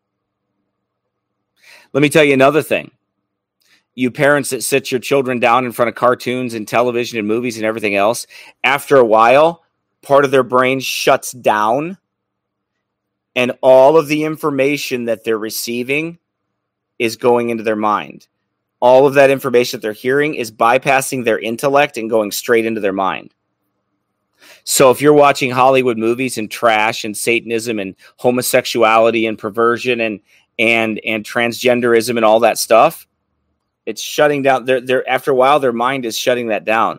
Let me tell you another thing. You parents that sit your children down in front of cartoons and television and movies and everything else, after a while, part of their brain shuts down and all of the information that they're receiving is going into their mind. All of that information that they're hearing is bypassing their intellect and going straight into their mind. So if you're watching Hollywood movies and trash and Satanism and homosexuality and perversion and transgenderism and all that stuff, it's shutting down. They're after a while, their mind is shutting that down.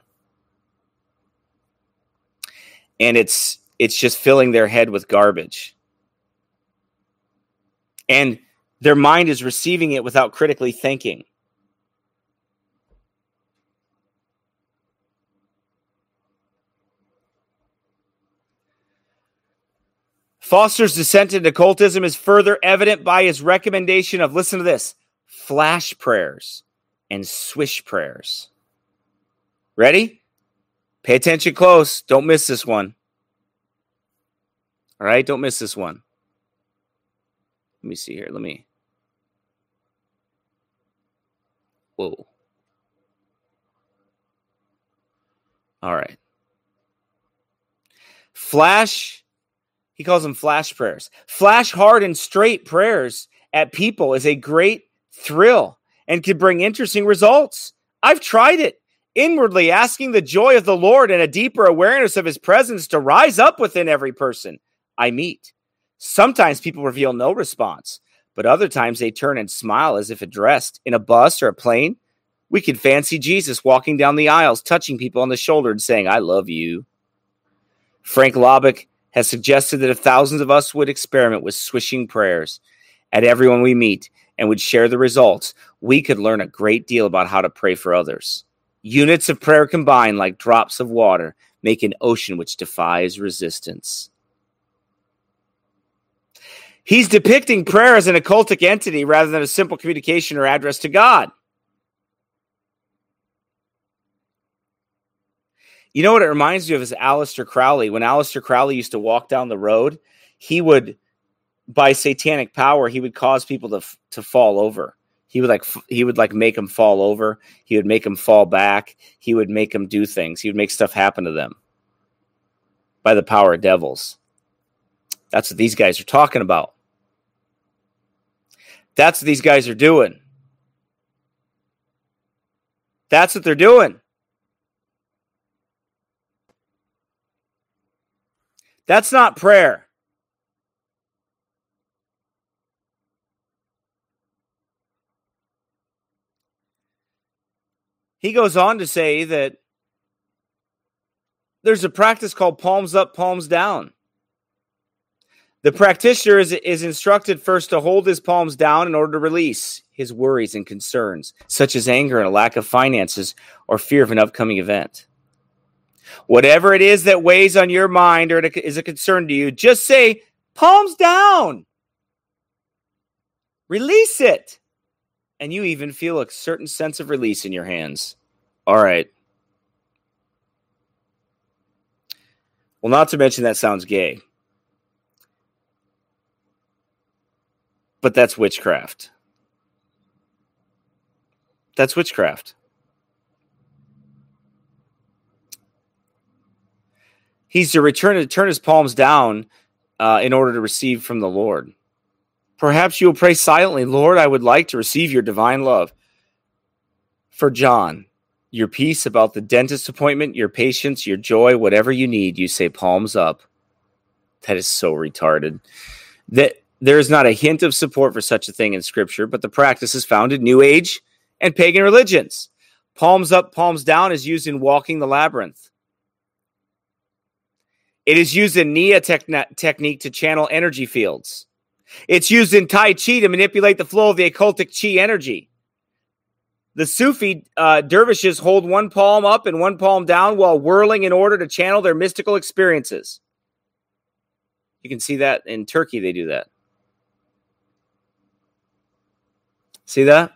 And it's just filling their head with garbage. And their mind is receiving it without critically thinking. Foster's descent into occultism is further evident by his recommendation of, listen to this, flash prayers and swish prayers. Ready? Pay attention close. Don't miss this one. All right, don't miss this one. Let me see here. Whoa. All right. He calls them flash prayers. Flash hard and straight prayers at people is a great thrill and can bring interesting results. I've tried it. Inwardly asking the joy of the Lord and a deeper awareness of his presence to rise up within every person I meet. Sometimes people reveal no response, but other times they turn and smile as if addressed. In a bus or a plane, we can fancy Jesus walking down the aisles, touching people on the shoulder and saying, I love you. Frank Laubach has suggested that if thousands of us would experiment with swishing prayers at everyone we meet and would share the results, we could learn a great deal about how to pray for others. Units of prayer combined, like drops of water, make an ocean which defies resistance. He's depicting prayer as an occultic entity rather than a simple communication or address to God. You know what it reminds me of is Aleister Crowley. When Aleister Crowley used to walk down the road, he would, by satanic power, he would cause people to fall over. He would make them fall over. He would make them fall back. He would make them do things. He would make stuff happen to them by the power of devils. That's what these guys are talking about. That's what these guys are doing. That's what they're doing. That's not prayer. He goes on to say that there's a practice called palms up, palms down. The practitioner is instructed first to hold his palms down in order to release his worries and concerns, such as anger and a lack of finances or fear of an upcoming event. Whatever it is that weighs on your mind or is a concern to you, just say, palms down. Release it. And you even feel a certain sense of release in your hands. All right. Well, not to mention that sounds gay. But that's witchcraft. That's witchcraft. He's to turn his palms down in order to receive from the Lord. Perhaps you will pray silently, Lord, I would like to receive your divine love. For John, your peace about the dentist appointment, your patience, your joy, whatever you need, you say palms up. That is so retarded. That there is not a hint of support for such a thing in Scripture, but the practice is found in New Age and pagan religions. Palms up, palms down is used in walking the labyrinth. It is used in Nia technique to channel energy fields. It's used in Tai Chi to manipulate the flow of the occultic Chi energy. The Sufi dervishes hold one palm up and one palm down while whirling in order to channel their mystical experiences. You can see that in Turkey, they do that. See that?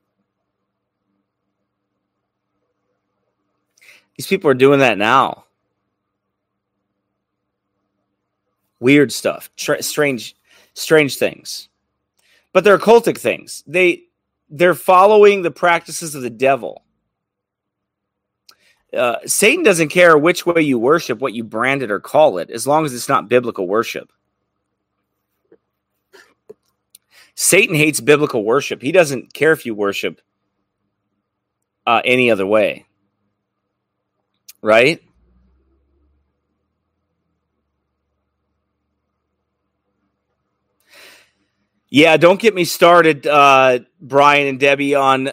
These people are doing that now. Weird stuff. Strange things. But they're occultic things. They're following the practices of the devil. Satan doesn't care which way you worship, what you brand it or call it, as long as it's not biblical worship. Satan hates biblical worship. He doesn't care if you worship any other way. Right? Yeah, don't get me started, Brian and Debbie, on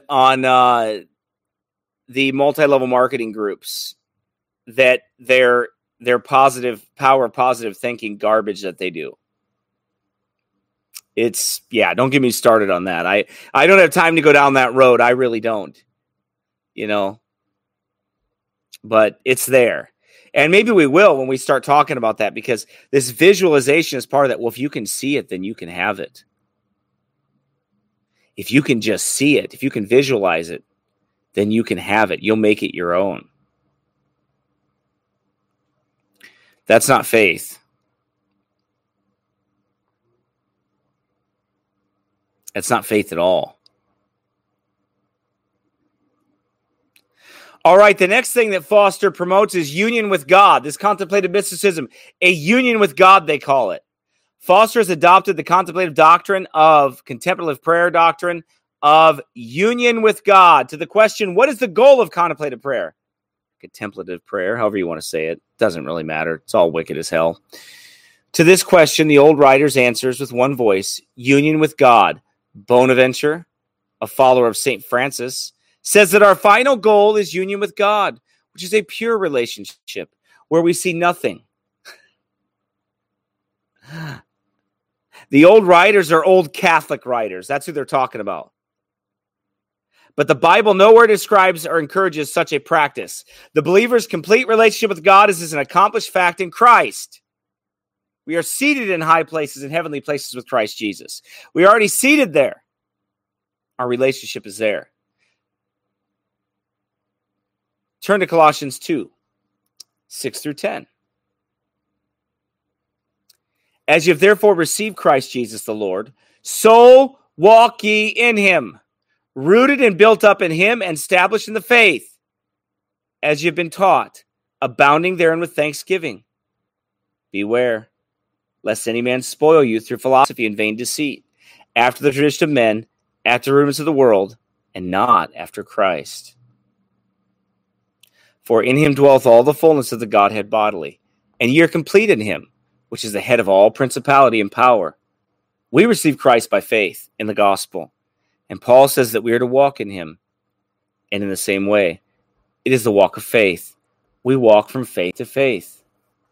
the multi-level marketing groups that their positive thinking garbage that they do. Don't get me started on that. I don't have time to go down that road. I really don't. But it's there. And maybe we will when we start talking about that, because this visualization is part of that. Well, if you can see it, then you can have it. If you can just see it, if you can visualize it, then you can have it. You'll make it your own. That's not faith. That's not faith at all. All right, the next thing that Foster promotes is union with God. This contemplative mysticism, a union with God, they call it. Foster has adopted the contemplative doctrine of contemplative prayer doctrine of union with God. To the question, what is the goal of contemplative prayer? Contemplative prayer, however you want to say it, doesn't really matter. It's all wicked as hell. To this question, the old writers answers with one voice, union with God. Bonaventure, a follower of St. Francis, says that our final goal is union with God, which is a pure relationship where we see nothing. The old writers are old Catholic writers. That's who they're talking about. But the Bible nowhere describes or encourages such a practice. The believer's complete relationship with God is an accomplished fact in Christ. We are seated in high places and heavenly places with Christ Jesus. We are already seated there. Our relationship is there. Turn to Colossians 2, 6 through 10. As you have therefore received Christ Jesus the Lord, so walk ye in him, rooted and built up in him and established in the faith, as you have been taught, abounding therein with thanksgiving. Beware, lest any man spoil you through philosophy and vain deceit, after the tradition of men, after the rudiments of the world, and not after Christ. For in him dwelleth all the fullness of the Godhead bodily, and ye are complete in him, which is the head of all principality and power. We receive Christ by faith in the gospel. And Paul says that we are to walk in him. And in the same way, it is the walk of faith. We walk from faith to faith.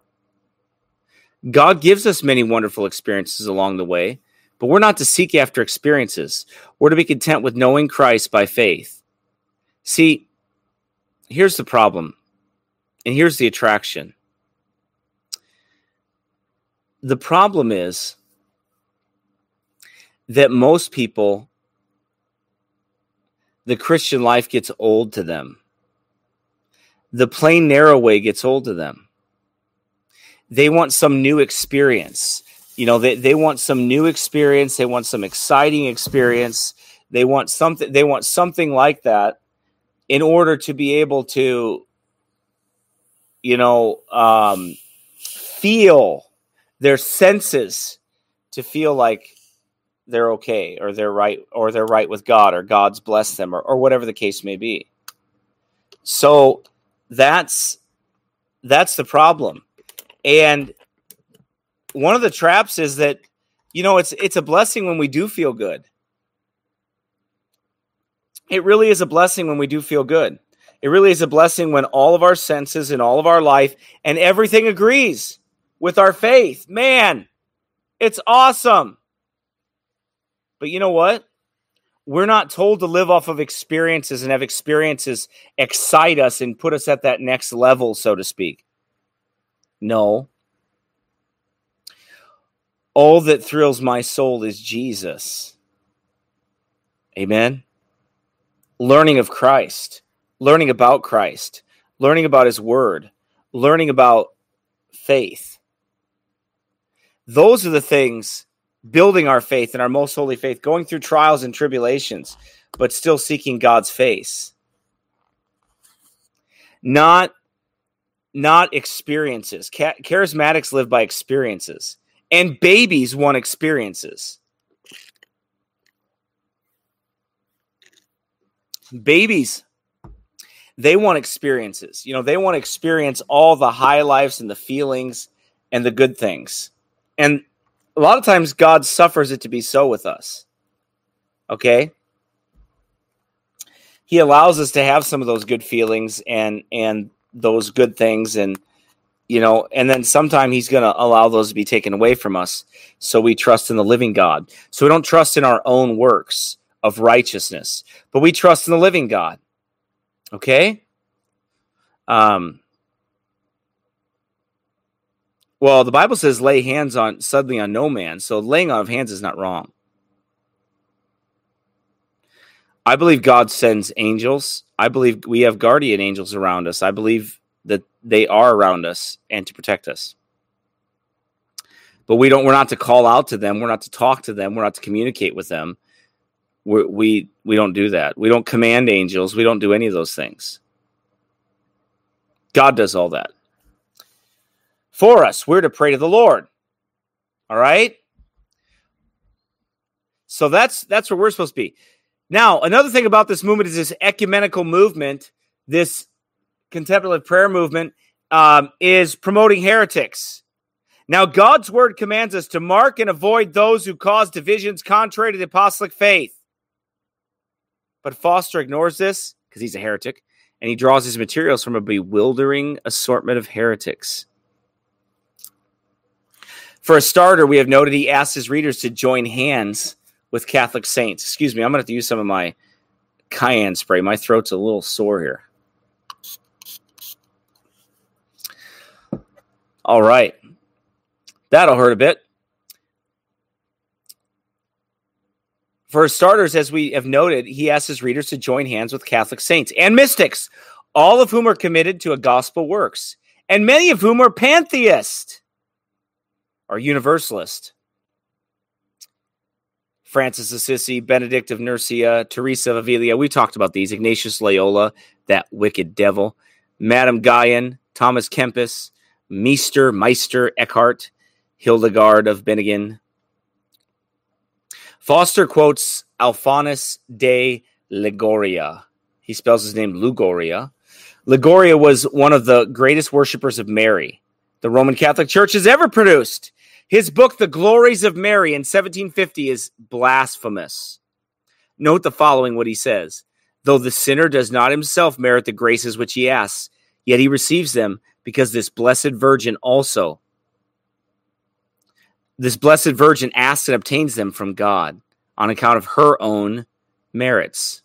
God gives us many wonderful experiences along the way, but we're not to seek after experiences. We're to be content with knowing Christ by faith. See, here's the problem, and here's the attraction. The problem is that most people, the Christian life gets old to them. The plain, narrow way gets old to them. They want some new experience. They want some new experience. They want some exciting experience. They want something like that in order to be able to, feel their senses, to feel like they're okay, or they're right with God, or God's blessed them, or whatever the case may be. So that's the problem. And one of the traps is that, it's a blessing when we do feel good. It really is a blessing when we do feel good. It really is a blessing when all of our senses and all of our life and everything agrees with our faith. Man, it's awesome. But you know what? We're not told to live off of experiences and have experiences excite us and put us at that next level, so to speak. No. All that thrills my soul is Jesus. Amen. Learning of Christ, learning about Christ, learning about his word, learning about faith. Those are the things building our faith and our most holy faith, going through trials and tribulations, but still seeking God's face. Not experiences. Charismatics live by experiences, and babies want experiences. Babies, they want experiences. They want to experience all the high lives and the feelings and the good things. And a lot of times God suffers it to be so with us. Okay? He allows us to have some of those good feelings and those good things, and and then sometime he's going to allow those to be taken away from us, so we trust in the living God. So we don't trust in our own works of righteousness, but we trust in the living God. Okay? Well, the Bible says lay hands suddenly on no man, so laying on of hands is not wrong. I believe God sends angels. I believe we have guardian angels around us. I believe that they are around us and to protect us. But we're not to call out to them. We're not to talk to them. We're not to communicate with them. We don't do that. We don't command angels. We don't do any of those things. God does all that for us. We're to pray to the Lord. All right? So that's where we're supposed to be. Now, another thing about this movement is this ecumenical movement, this contemplative prayer movement, is promoting heretics. Now, God's word commands us to mark and avoid those who cause divisions contrary to the apostolic faith. But Foster ignores this because he's a heretic, and he draws his materials from a bewildering assortment of heretics. For a starter, we have noted he asked his readers to join hands with Catholic saints. Excuse me, I'm going to have to use some of my cayenne spray. My throat's a little sore here. All right. That'll hurt a bit. For starters, as we have noted, he asked his readers to join hands with Catholic saints and mystics, all of whom are committed to a gospel works, and many of whom are pantheist or universalist. Francis Assisi, Benedict of Nursia, Teresa of Avila. We talked about these. Ignatius Loyola, that wicked devil. Madame Guyon, Thomas Kempis, Meister Eckhart, Hildegard of Bingen. Foster quotes Alphonsus de Liguria. He spells his name Lugoria. Liguria was one of the greatest worshipers of Mary the Roman Catholic Church has ever produced. His book, The Glories of Mary, in 1750 is blasphemous. Note the following, what he says. Though the sinner does not himself merit the graces which he asks, yet he receives them because this Blessed Virgin asks and obtains them from God on account of her own merits.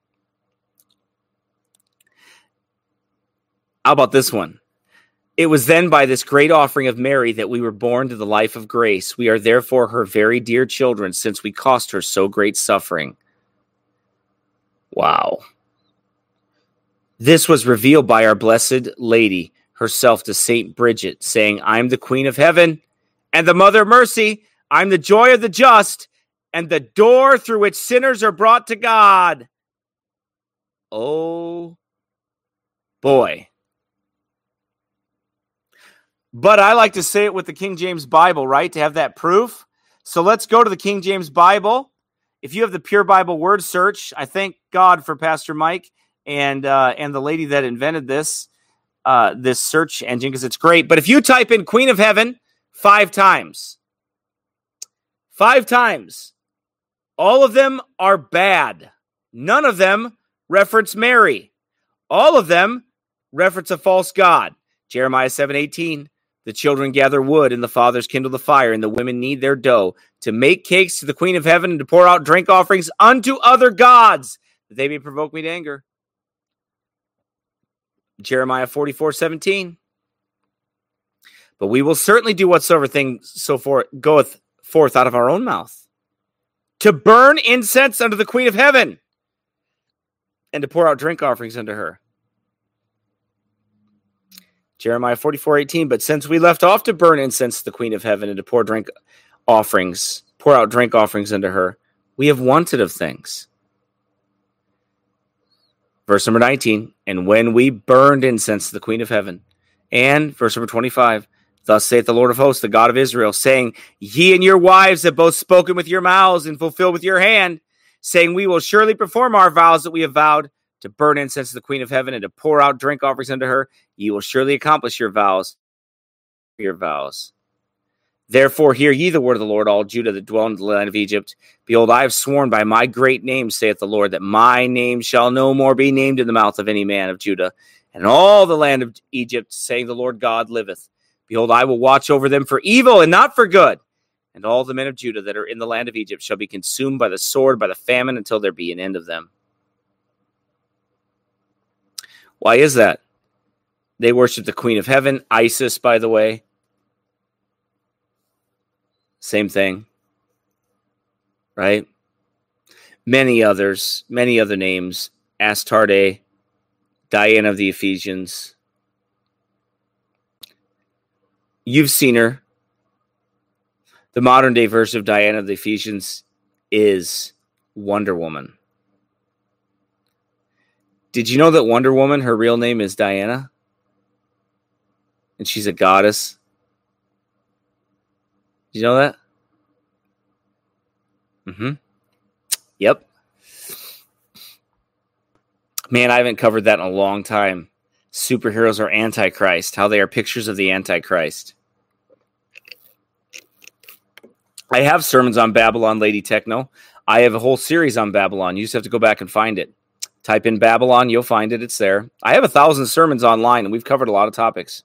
How about this one? It was then by this great offering of Mary that we were born to the life of grace. We are therefore her very dear children, since we cost her so great suffering. Wow. This was revealed by our Blessed Lady herself to Saint Bridget, saying, I'm the Queen of Heaven and the Mother of Mercy. I'm the joy of the just and the door through which sinners are brought to God. Oh, boy. But I like to say it with the King James Bible, right? To have that proof. So let's go to the King James Bible. If you have the Pure Bible Word Search, I thank God for Pastor Mike and the lady that invented this search engine, because it's great. But if you type in Queen of Heaven 5 times, all of them are bad. None of them reference Mary. All of them reference a false god. Jeremiah 7:18. The children gather wood, and the fathers kindle the fire, and the women knead their dough to make cakes to the Queen of Heaven and to pour out drink offerings unto other gods, that they may provoke me to anger. Jeremiah 44:17. But we will certainly do whatsoever thing so forth goeth forth out of our own mouth, to burn incense unto the Queen of Heaven, and to pour out drink offerings unto her. Jeremiah 44:18. But since we left off to burn incense to the Queen of Heaven and to pour out drink offerings unto her, we have wanted of things. Verse number 19. And when we burned incense to the Queen of Heaven, and verse number 25. Thus saith the Lord of hosts, the God of Israel, saying, Ye and your wives have both spoken with your mouths and fulfilled with your hand, saying, We will surely perform our vows that we have vowed, to burn incense to the Queen of Heaven and to pour out drink offerings unto her. Ye will surely accomplish your vows. Therefore hear ye the word of the Lord, all Judah that dwell in the land of Egypt. Behold, I have sworn by my great name, saith the Lord, that my name shall no more be named in the mouth of any man of Judah, and all the land of Egypt, saying, The Lord God liveth. Behold, I will watch over them for evil and not for good. And all the men of Judah that are in the land of Egypt shall be consumed by the sword, by the famine, until there be an end of them. Why is that? They worship the Queen of Heaven, Isis, by the way. Same thing. Right? Many other names. Astarte, Diana of the Ephesians. You've seen her. The modern day version of Diana of the Ephesians is Wonder Woman. Did you know that Wonder Woman, her real name is Diana? And she's a goddess. Did you know that? Yep. Man, I haven't covered that in a long time. Superheroes are Antichrist, how they are pictures of the Antichrist. I have sermons on Babylon, Lady Techno. I have a whole series on Babylon. You just have to go back and find it. Type in Babylon, you'll find it. It's there. I have 1,000 sermons online, and we've covered a lot of topics.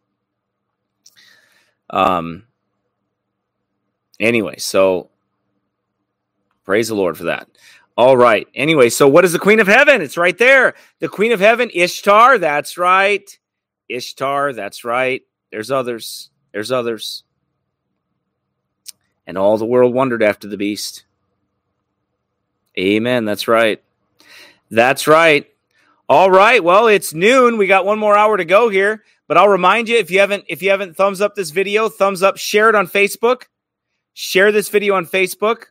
Anyway, so praise the Lord for that. All right. Anyway, so what is the Queen of Heaven? It's right there. The Queen of Heaven, Ishtar. That's right. Ishtar. That's right. There's others. And all the world wondered after the beast. Amen. That's right. All right. Well, it's noon. We got one more hour to go here, but I'll remind you, if you haven't thumbs up this video, thumbs up, share it on Facebook. Share this video on Facebook.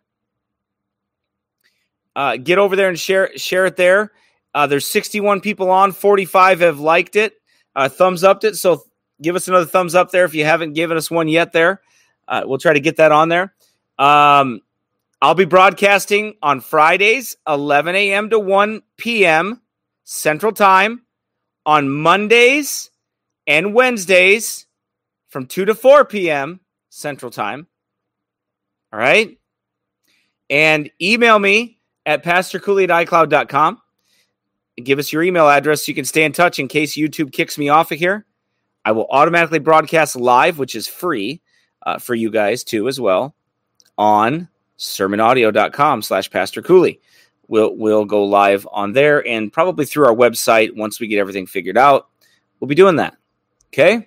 Get over there and share it there. There's 61 people on, 45 have liked it, thumbs upped it. So give us another thumbs up there if you haven't given us one yet there. We'll try to get that on there. I'll be broadcasting on Fridays, 11 a.m. to 1 p.m. Central Time, on Mondays and Wednesdays from 2 to 4 p.m. Central Time. All right? And email me at pastorcooley@icloud.com. Give us your email address so you can stay in touch in case YouTube kicks me off of here. I will automatically broadcast live, which is free for you guys too as well, on sermonaudio.com/pastorcooley. We'll go live on there and probably through our website once we get everything figured out. We'll be doing that. Okay?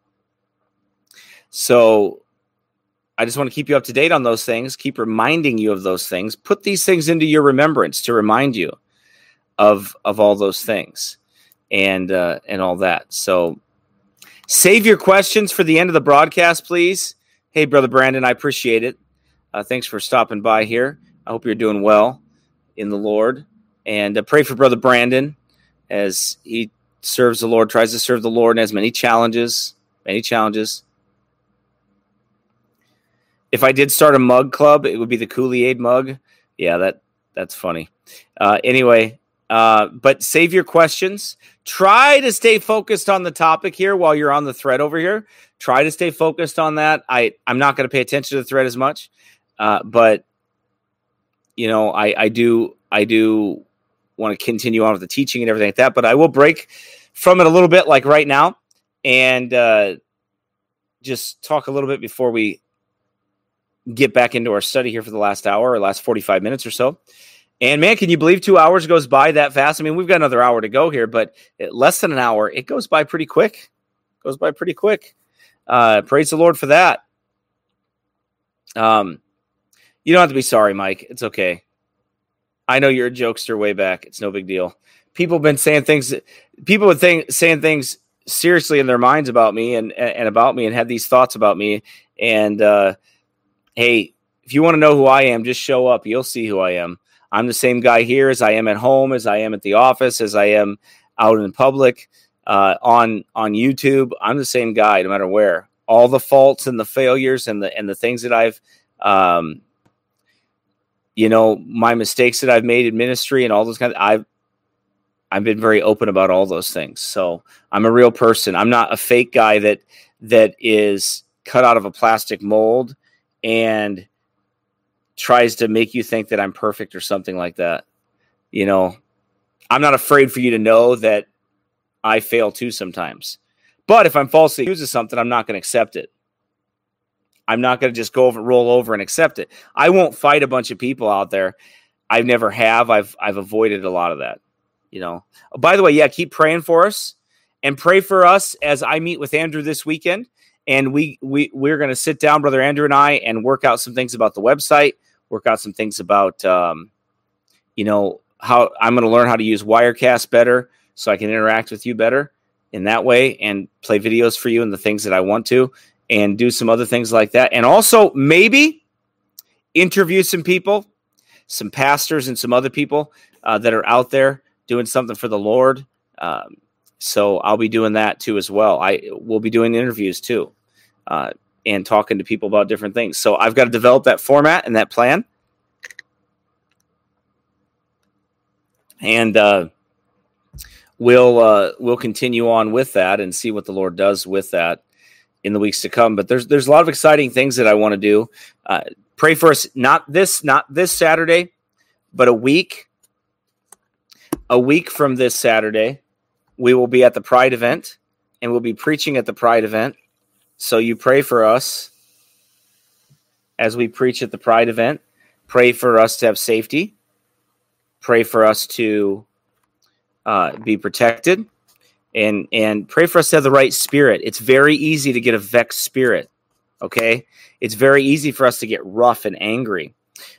So I just want to keep you up to date on those things, keep reminding you of those things, put these things into your remembrance to remind you of all those things and all that. So save your questions for the end of the broadcast, please. Hey, Brother Brandon, I appreciate it. Thanks for stopping by here. I hope you're doing well in the Lord. And pray for Brother Brandon as he serves the Lord, tries to serve the Lord, and has many challenges. If If I did start a mug club, it would be the Kool-Aid mug. Yeah, that's funny. Anyway, but save your questions. Try to stay focused on the topic here while you're on the thread over here. Try to stay focused on that. I'm not going to pay attention to the thread as much, but you know, I do want to continue on with the teaching and everything like that. But I will break from it a little bit, like right now, and just talk a little bit before we get back into our study here for the last hour or last 45 minutes or so. And man, can you believe 2 hours goes by that fast? I mean, we've got another hour to go here, but less than an hour, it goes by pretty quick. Praise the Lord for that. You don't have to be sorry, Mike. It's okay. I know you're a jokester way back. It's no big deal. People have been saying things. People have been saying things seriously in their minds about me and about me and had these thoughts about me. And hey, if you want to know who I am, just show up. You'll see who I am. I'm the same guy here as I am at home, as I am at the office, as I am out in public, on YouTube. I'm the same guy no matter where. All the faults and the failures and the things that I've, my mistakes that I've made in ministry and all those kinds of, I've been very open about all those things. So I'm a real person. I'm not a fake guy that is cut out of a plastic mold and tries to make you think that I'm perfect or something like that. You know, I'm not afraid for you to know that I fail too sometimes. But if I'm falsely accused of something, I'm not going to accept it. I'm not going to just roll over and accept it. I won't fight a bunch of people out there. I never have. I've avoided a lot of that. You know. By the way, yeah, keep praying for us and pray for us as I meet with Andrew this weekend. And we're going to sit down, Brother Andrew and I, and work out some things about the website. Work out some things about, how I'm going to learn how to use Wirecast better so I can interact with you better in that way and play videos for you and the things that I want to and do some other things like that. And also maybe interview some people, some pastors and some other people that are out there doing something for the Lord. So I'll be doing that too as well. We'll be doing interviews too. And talking to people about different things. So I've got to develop that format and that plan. And we'll continue on with that and see what the Lord does with that in the weeks to come. But there's a lot of exciting things that I want to do. Pray for us, not this Saturday, but a week from this Saturday, we will be at the Pride event and we'll be preaching at the Pride event. So you pray for us as we preach at the Pride event. Pray for us to have safety. Pray for us to be protected. And pray for us to have the right spirit. It's very easy to get a vexed spirit, okay? It's very easy for us to get rough and angry.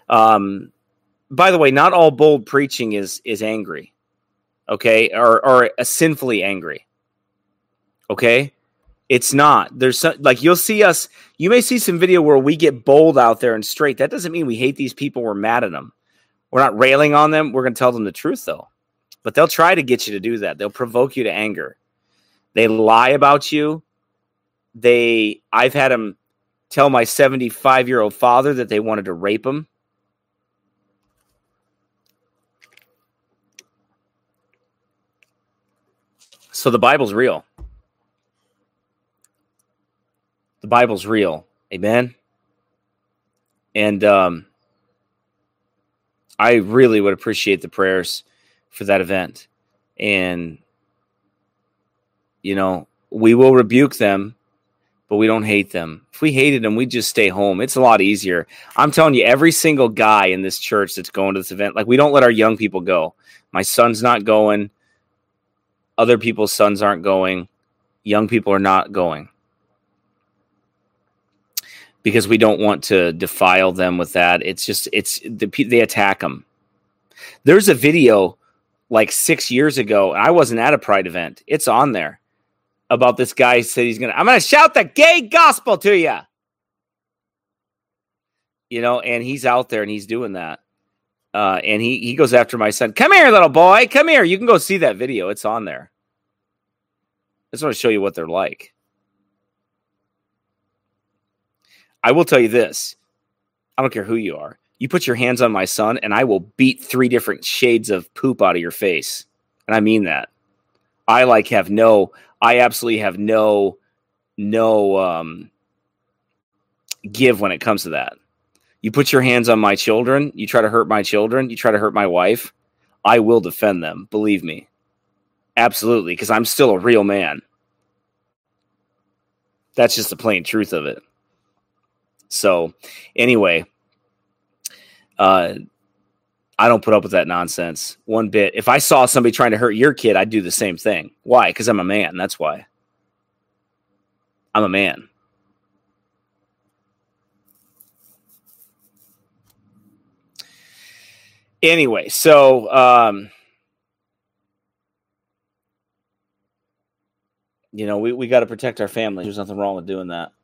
By the way, not all bold preaching is angry, okay? Or sinfully angry, okay? It's not. There's some, like you'll see us. You may see some video where we get bold out there and straight. That doesn't mean we hate these people. We're mad at them. We're not railing on them. We're going to tell them the truth, though. But they'll try to get you to do that. They'll provoke you to anger. They lie about you. I've had them tell my 75-year-old father that they wanted to rape him. So the Bible's real. The Bible's real. Amen. And I really would appreciate the prayers for that event. And, we will rebuke them, but we don't hate them. If we hated them, we'd just stay home. It's a lot easier. I'm telling you, every single guy in this church that's going to this event, like we don't let our young people go. My son's not going. Other people's sons aren't going. Young people are not going. Because we don't want to defile them with that. They attack them. There's a video like 6 years ago, and I wasn't at a Pride event. It's on there about this guy said I'm going to shout the gay gospel to you. And he's out there and he's doing that. And he goes after my son. Come here, little boy. Come here. You can go see that video. It's on there. I just want to show you what they're like. I will tell you this. I don't care who you are. You put your hands on my son, and I will beat 3 different shades of poop out of your face. And I mean that. I absolutely have no give when it comes to that. You put your hands on my children, you try to hurt my children, you try to hurt my wife, I will defend them, believe me. Absolutely, because I'm still a real man. That's just the plain truth of it. So, anyway, I don't put up with that nonsense one bit. If I saw somebody trying to hurt your kid, I'd do the same thing. Why? Because I'm a man. That's why. I'm a man. Anyway, so, we got to protect our family. There's nothing wrong with doing that.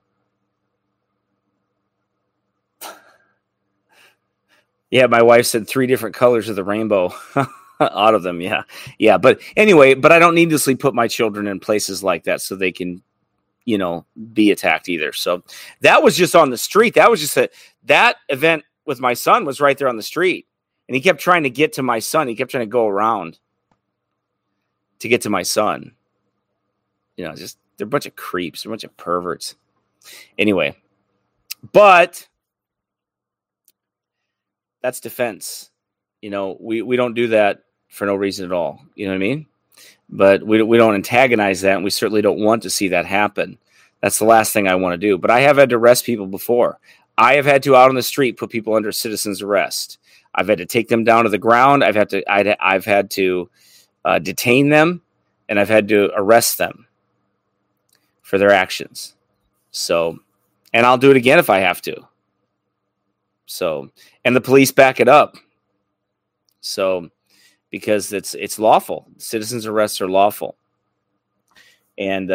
Yeah, my wife said 3 different colors of the rainbow out of them. Yeah. But anyway, I don't needlessly put my children in places like that so they can, be attacked either. So that was just on the street. That was just that event with my son was right there on the street. And he kept trying to get to my son. He kept trying to go around to get to my son. They're a bunch of creeps. They're a bunch of perverts. Anyway, but that's defense. We don't do that for no reason at all. You know what I mean? But we don't antagonize that, and we certainly don't want to see that happen. That's the last thing I want to do. But I have had to arrest people before. I have had to, out on the street, put people under citizen's arrest. I've had to take them down to the ground. I've had to detain them, and I've had to arrest them for their actions. So, and I'll do it again if I have to. So, and the police back it up. So, because it's lawful. Citizens' arrests are lawful. And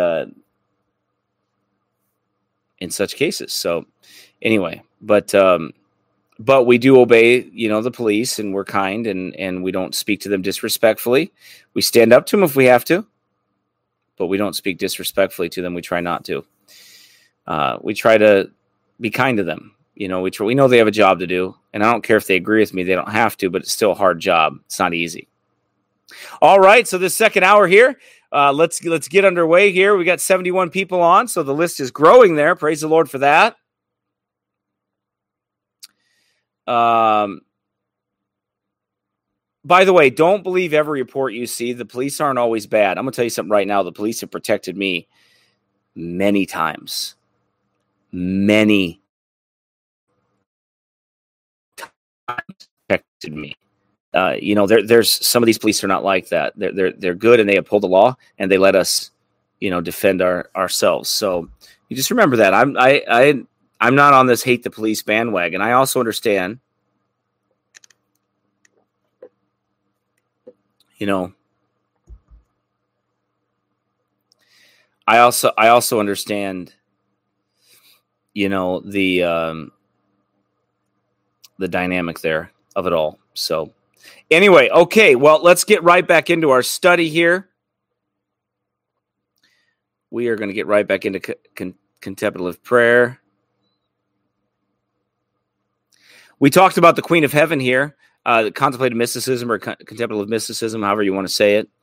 in such cases. So, anyway, but we do obey, the police, and we're kind, and we don't speak to them disrespectfully. We stand up to them if we have to, but we don't speak disrespectfully to them. We try not to. We try to be kind to them. We know they have a job to do, and I don't care if they agree with me. They don't have to, but it's still a hard job. It's not easy. All right, so this second hour here, let's get underway here. We got 71 people on, so the list is growing there. Praise the Lord for that. By the way, don't believe every report you see. The police aren't always bad. I'm going to tell you something right now. The police have protected me many times. Many protected me. There's some of these police are not like that. They're good, and they uphold the law, and they let us, defend ourselves. So you just remember that. I'm not on this hate the police bandwagon. I also understand, I also understand, the dynamic there of it all. So anyway, okay, well, let's get right back into our study here. We are going to get right back into contemplative prayer. We talked about the Queen of Heaven here, contemplative mysticism or contemplative mysticism, however you want to say it.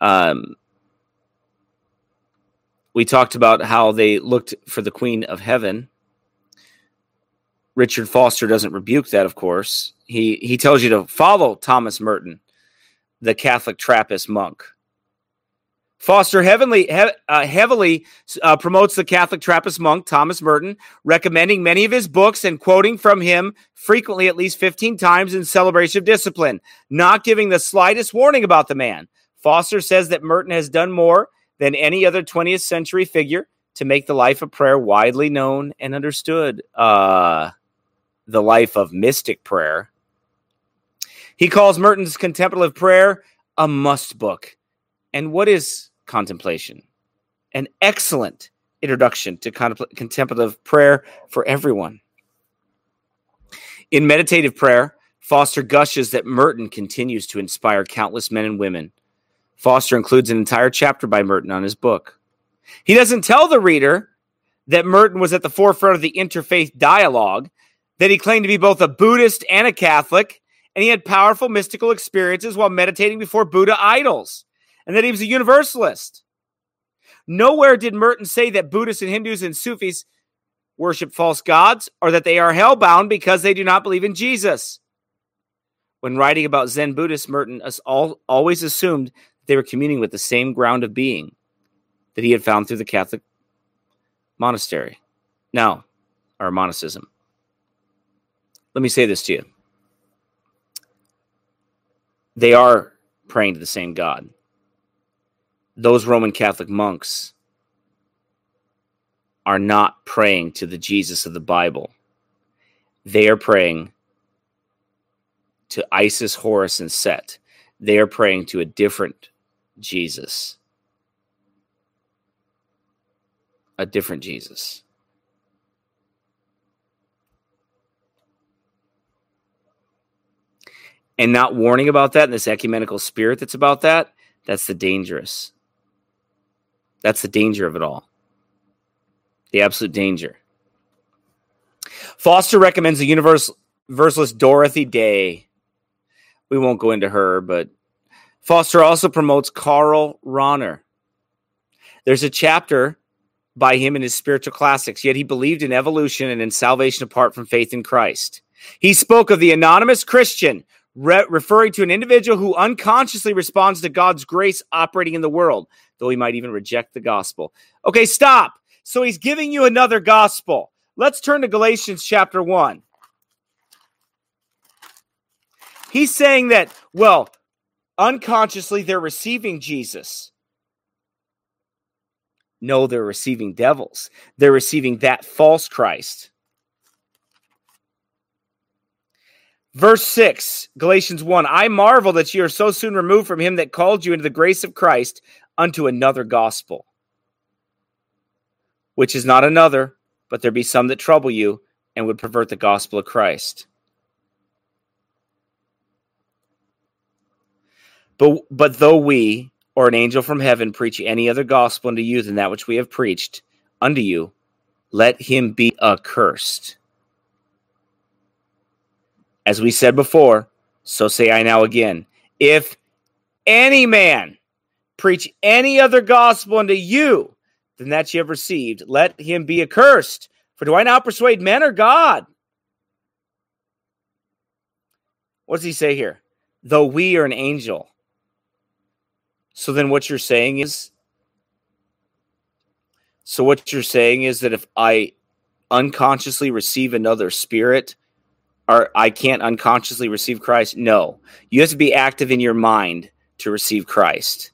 We talked about how they looked for the Queen of Heaven. Richard Foster doesn't rebuke that, of course. He tells you to follow Thomas Merton, the Catholic Trappist monk. Foster heavily promotes the Catholic Trappist monk, Thomas Merton, recommending many of his books and quoting from him frequently at least 15 times in celebration of discipline, not giving the slightest warning about the man. Foster says that Merton has done more than any other 20th century figure to make the life of prayer widely known and understood. The life of mystic prayer. He calls Merton's contemplative prayer a must book. And what is contemplation? An excellent introduction to contemplative prayer for everyone. In meditative prayer, Foster gushes that Merton continues to inspire countless men and women. Foster includes an entire chapter by Merton on his book. He doesn't tell the reader that Merton was at the forefront of the interfaith dialogue that he claimed to be both a Buddhist and a Catholic, and he had powerful mystical experiences while meditating before Buddha idols, and that he was a universalist. Nowhere did Merton say that Buddhists and Hindus and Sufis worship false gods or that they are hellbound because they do not believe in Jesus. When writing about Zen Buddhists, Merton always assumed they were communing with the same ground of being that he had found through the Catholic monastery. Now, or monasticism. Let me say this to you. They are praying to the same God. Those Roman Catholic monks are not praying to the Jesus of the Bible. They are praying to Isis, Horus, and Set. They are praying to a different Jesus. A different Jesus. And not warning about that, and this ecumenical spirit that's about that, that's the dangerous. That's the danger of it all. The absolute danger. Foster recommends the universalist Dorothy Day. We won't go into her, but Foster also promotes Karl Rahner. There's a chapter by him in his spiritual classics, yet he believed in evolution and in salvation apart from faith in Christ. He spoke of the anonymous Christian, referring to an individual who unconsciously responds to God's grace operating in the world, though he might even reject the gospel. Okay, stop. So he's giving you another gospel. Let's turn to Galatians chapter 1. He's saying that, well, unconsciously they're receiving Jesus. No, they're receiving devils. They're receiving that false Christ. Verse 6, Galatians 1, I marvel that you are so soon removed from him that called you into the grace of Christ unto another gospel, which is not another, but there be some that trouble you and would pervert the gospel of Christ. But though we, or an angel from heaven, preach any other gospel unto you than that which we have preached unto you, let him be accursed. As we said before, so say I now again, if any man preach any other gospel unto you than that ye have received, let him be accursed. For do I now persuade men or God? What does he say here? Though we are an angel. So then what you're saying is, that if I unconsciously receive another spirit, or I can't unconsciously receive Christ? No. You have to be active in your mind to receive Christ.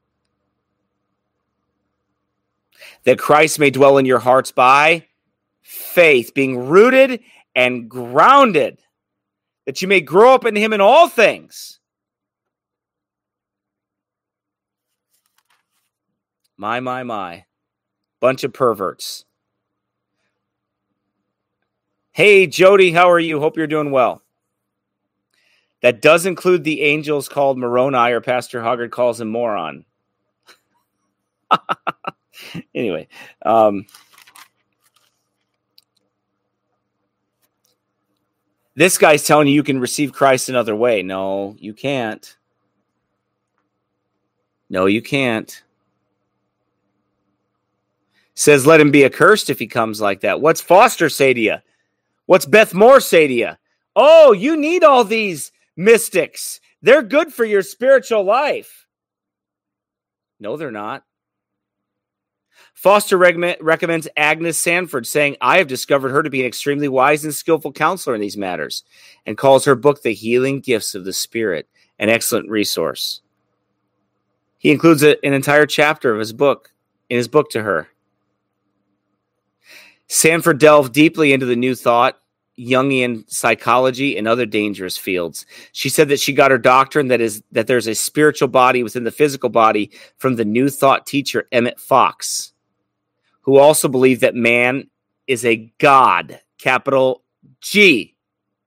That Christ may dwell in your hearts by faith, being rooted and grounded, that you may grow up in him in all things. My. Bunch of perverts. Hey, Jody, how are you? Hope you're doing well. That does include the angels called Moroni, or Pastor Hoggard calls him moron. Anyway. This guy's telling you can receive Christ another way. No, you can't. No, you can't. Says, let him be accursed if he comes like that. What's Foster say to you? What's Beth Moore say to you? Oh, you need all these mystics. They're good for your spiritual life. No, they're not. Foster recommends Agnes Sanford, saying, I have discovered her to be an extremely wise and skillful counselor in these matters, and calls her book The Healing Gifts of the Spirit, an excellent resource. He includes an entire chapter of his book to her. Sanford delved deeply into the New Thought, Jungian psychology, and other dangerous fields. She said that she got her doctrine that there's a spiritual body within the physical body from the New Thought teacher Emmett Fox, who also believed that man is a god, capital G.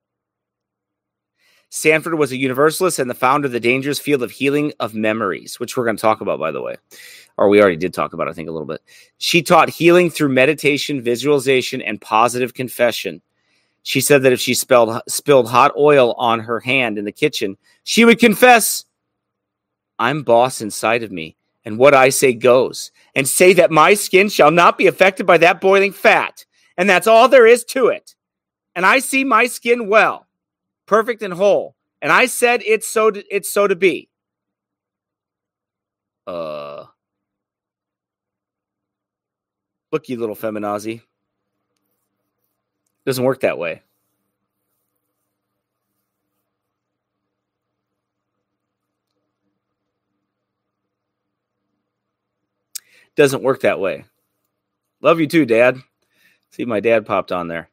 Sanford was a universalist and the founder of the dangerous field of healing of memories, which we're going to talk about, by the way. Or we already did talk about, I think, a little bit. She taught healing through meditation, visualization, and positive confession. She said that if she spilled hot oil on her hand in the kitchen, she would confess, I'm boss inside of me, and what I say goes, and say that my skin shall not be affected by that boiling fat. And that's all there is to it. And I see my skin well, perfect and whole. And I said it's so to be. Look, you little feminazi. Doesn't work that way. Doesn't work that way. Love you too, Dad. See, my dad popped on there.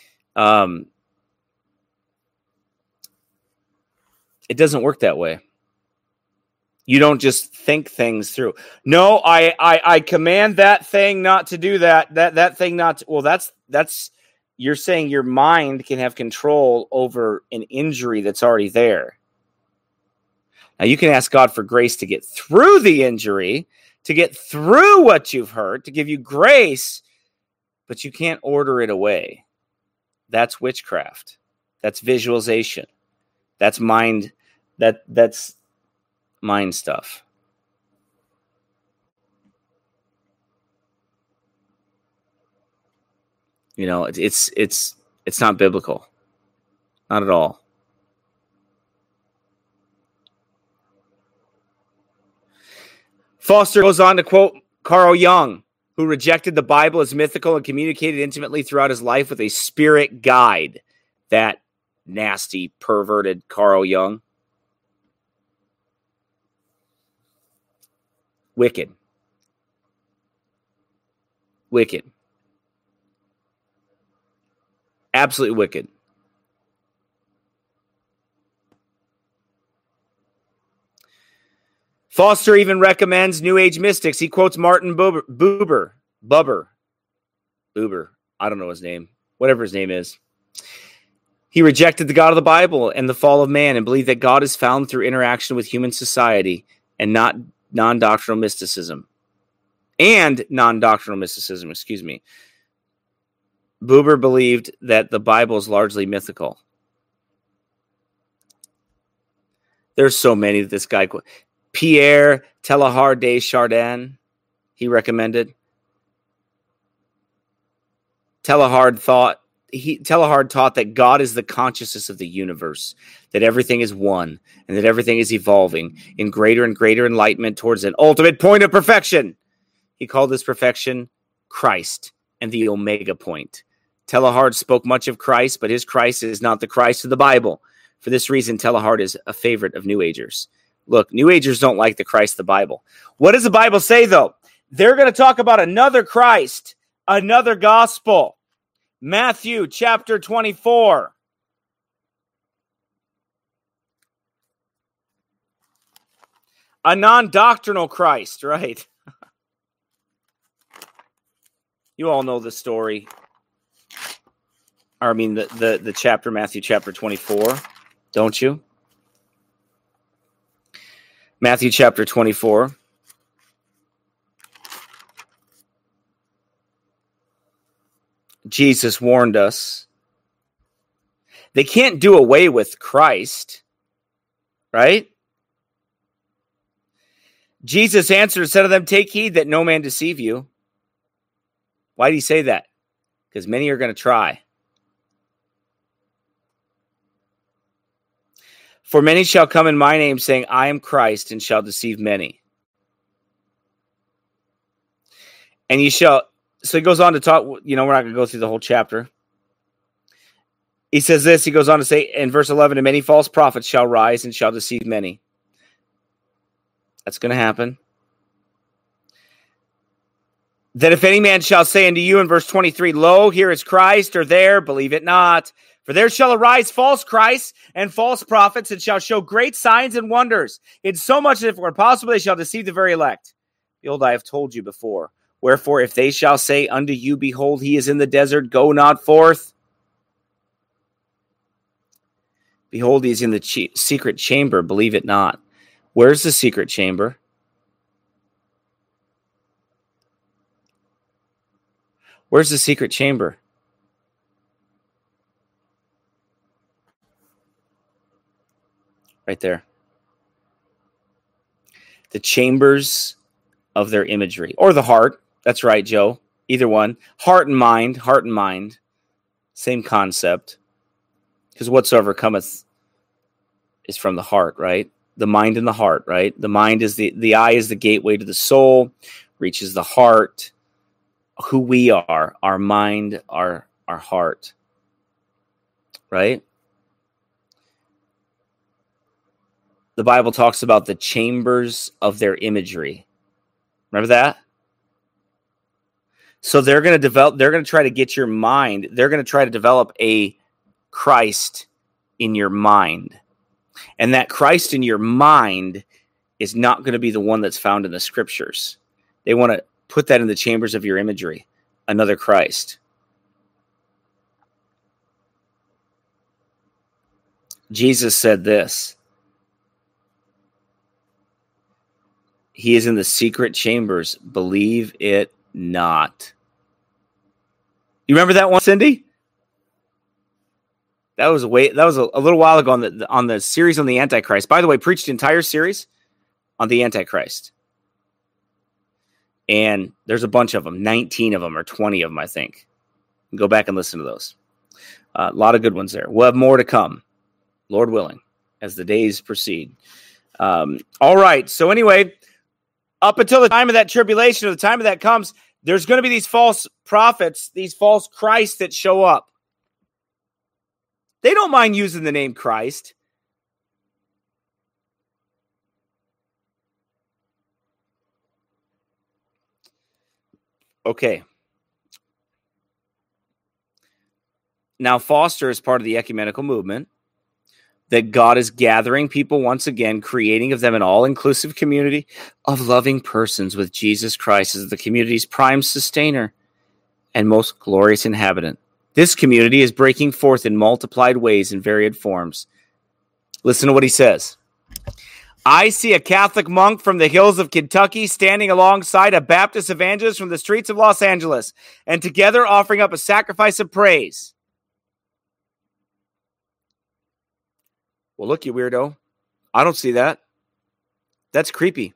It doesn't work that way. You don't just think things through. No, I command that thing not to do that. That thing not to, well, that's you're saying your mind can have control over an injury that's already there. Now you can ask God for grace to get through the injury, to get through what you've hurt, to give you grace, but you can't order it away. That's witchcraft. That's visualization. That's mind. That's mind stuff. You know, it's not biblical. Not at all. Foster goes on to quote Carl Jung, who rejected the Bible as mythical and communicated intimately throughout his life with a spirit guide. That nasty, perverted Carl Jung. Wicked. Wicked. Absolutely wicked. Foster even recommends New Age mystics. He quotes Martin Buber. I don't know his name. Whatever his name is. He rejected the God of the Bible and the fall of man and believed that God is found through interaction with human society and not non-doctrinal mysticism. Excuse me. Buber believed that the Bible is largely mythical. There's so many that this guy quote. Pierre Teilhard de Chardin, he recommended. Teilhard taught that God is the consciousness of the universe, that everything is one, and that everything is evolving in greater and greater enlightenment towards an ultimate point of perfection. He called this perfection Christ and the Omega point. Teilhard spoke much of Christ, but his Christ is not the Christ of the Bible. For this reason, Teilhard is a favorite of New Agers. Look, New Agers don't like the Christ of the Bible. What does the Bible say, though? They're going to talk about another Christ, another gospel. Matthew chapter 24. A non-doctrinal Christ, right? You all know the story. Or, I mean, the chapter, Matthew chapter 24, don't you? Matthew chapter 24. Jesus warned us. They can't do away with Christ, right? Jesus answered and said to them, take heed that no man deceive you. Why did he say that? Because many are going to try. For many shall come in my name, saying, I am Christ, and shall deceive many. And you shall... So he goes on to talk, we're not going to go through the whole chapter. He says this, he goes on to say in verse 11, and many false prophets shall rise and shall deceive many. That's going to happen. Then if any man shall say unto you in verse 23, lo, here is Christ, or there, believe it not. For there shall arise false Christs and false prophets, and shall show great signs and wonders. In so much that if it were possible, they shall deceive the very elect. Behold, I have told you before. Wherefore, if they shall say unto you, behold, he is in the desert, go not forth. Behold, he is in the secret chamber, believe it not. Where's the secret chamber? Where's the secret chamber? Right there. The chambers of their imagery. Or the heart. That's right, Joe. Either one. Heart and mind. Same concept. Because whatsoever cometh is from the heart, right? The mind and the heart, right? The mind is the eye is the gateway to the soul, reaches the heart. Who we are, our mind, our heart, right? The Bible talks about the chambers of their imagery. Remember that? So they're going to try to get your mind, they're going to try to develop a Christ in your mind. And that Christ in your mind is not going to be the one that's found in the scriptures. They want to put that in the chambers of your imagery, another Christ. Jesus said this. He is in the secret chambers. Believe it not. You remember that one, Cindy? That was a little while ago on the series on the Antichrist. By the way, preached the entire series on the Antichrist. And there's a bunch of them, 19 of them or 20 of them, I think. Go back and listen to those. A lot of good ones there. We'll have more to come, Lord willing, as the days proceed. All right. So anyway, up until the time of that tribulation, or the time of that comes, there's going to be these false prophets, these false Christs that show up. They don't mind using the name Christ. Okay. Now, Foster is part of the ecumenical movement that God is gathering people once again, creating of them an all-inclusive community of loving persons with Jesus Christ as the community's prime sustainer and most glorious inhabitant. This community is breaking forth in multiplied ways in varied forms. Listen to what he says. I see a Catholic monk from the hills of Kentucky standing alongside a Baptist evangelist from the streets of Los Angeles, and together offering up a sacrifice of praise. Well, look, you weirdo. I don't see that. That's creepy.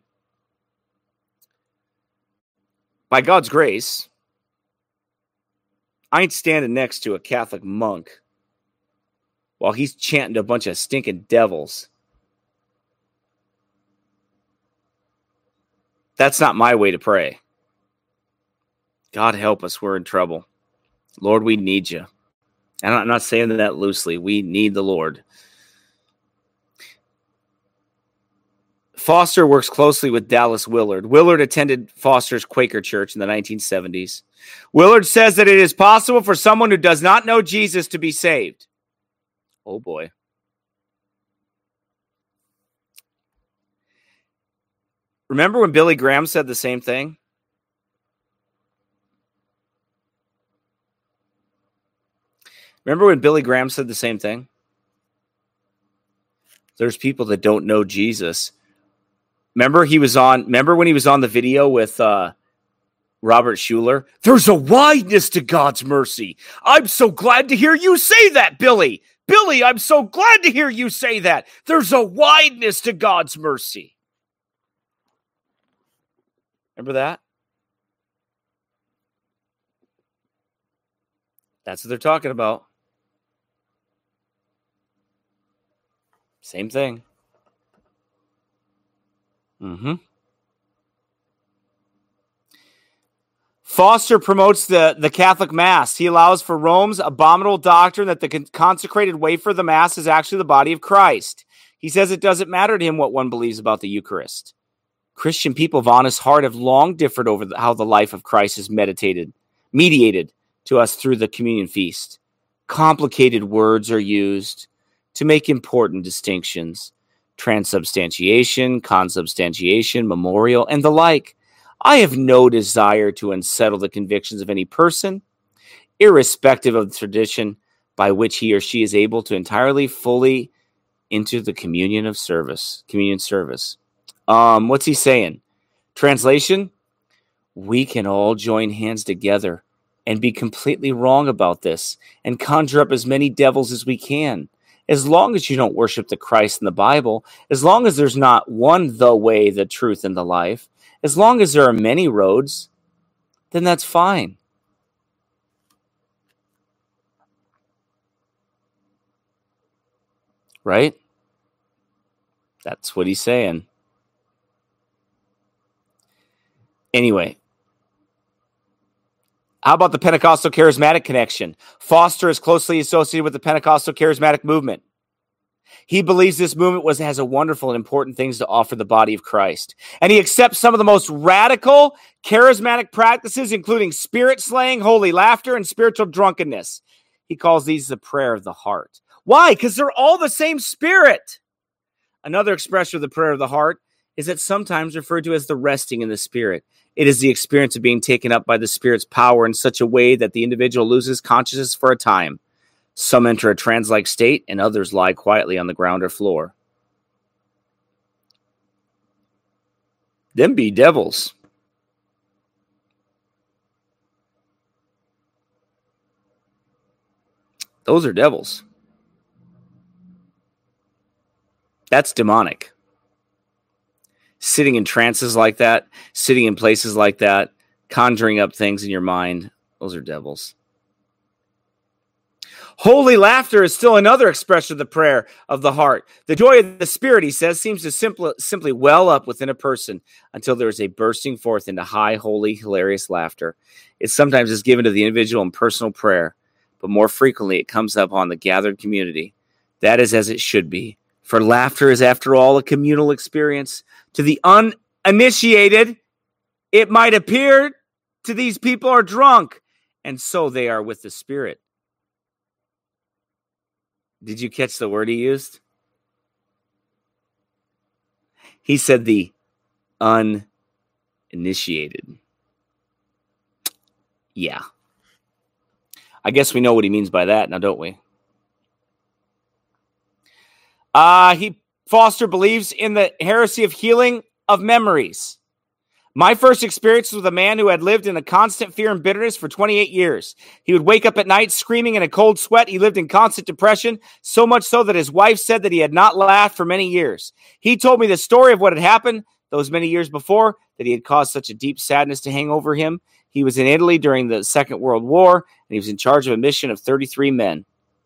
By God's grace, I ain't standing next to a Catholic monk while he's chanting to a bunch of stinking devils. That's not my way to pray. God help us, we're in trouble. Lord, we need you. And I'm not saying that loosely. We need the Lord. Foster works closely with Dallas Willard. Willard attended Foster's Quaker Church in the 1970s. Willard says that it is possible for someone who does not know Jesus to be saved. Oh boy. Remember when Billy Graham said the same thing? Remember when Billy Graham said the same thing? There's people that don't know Jesus. Remember when he was on the video with Robert Schuller? There's a wideness to God's mercy. I'm so glad to hear you say that, Billy. Billy, I'm so glad to hear you say that. There's a wideness to God's mercy. Remember that? That's what they're talking about. Same thing. Foster promotes the Catholic Mass. He allows for Rome's abominable doctrine that the consecrated wafer of the Mass is actually the body of Christ. He says it doesn't matter to him what one believes about the Eucharist. Christian people of honest heart have long differed over how the life of Christ is mediated to us through the communion feast. Complicated words are used to make important distinctions. Transubstantiation, consubstantiation, memorial, and the like. I have no desire to unsettle the convictions of any person, irrespective of the tradition by which he or she is able to entirely fully into the communion service. What's he saying? Translation? We can all join hands together and be completely wrong about this and conjure up as many devils as we can As long as you don't worship the Christ in the Bible, as long as there's not one the way, the truth, and the life, as long as there are many roads, then that's fine. Right? That's what he's saying. Anyway, how about the Pentecostal charismatic connection? Foster is closely associated with the Pentecostal charismatic movement. He believes this movement has a wonderful and important things to offer the body of Christ. And he accepts some of the most radical charismatic practices, including spirit slaying, holy laughter, and spiritual drunkenness. He calls these the prayer of the heart. Why? Because they're all the same spirit. Another expression of the prayer of the heart is that sometimes referred to as the resting in the Spirit. It is the experience of being taken up by the Spirit's power in such a way that the individual loses consciousness for a time. Some enter a trance-like state, and others lie quietly on the ground or floor. Them be devils. Those are devils. That's demonic. Sitting in trances like that, sitting in places like that, conjuring up things in your mind, those are devils. Holy laughter is still another expression of the prayer of the heart. The joy of the Spirit, he says, seems to simply well up within a person until there is a bursting forth into high, holy, hilarious laughter. It sometimes is given to the individual in personal prayer, but more frequently it comes up on the gathered community. That is as it should be. For laughter is, after all, a communal experience. To the uninitiated, it might appear to these people are drunk, and so they are with the Spirit. Did you catch the word he used? He said the uninitiated. Yeah. I guess we know what he means by that now, don't we? Foster believes in the heresy of healing of memories. My first experience was with a man who had lived in a constant fear and bitterness for 28 years. He would wake up at night screaming in a cold sweat. He lived in constant depression, so much so that his wife said that he had not laughed for many years. He told me the story of what had happened those many years before, that he had caused such a deep sadness to hang over him. He was in Italy during the Second World War, and he was in charge of a mission of 33 men.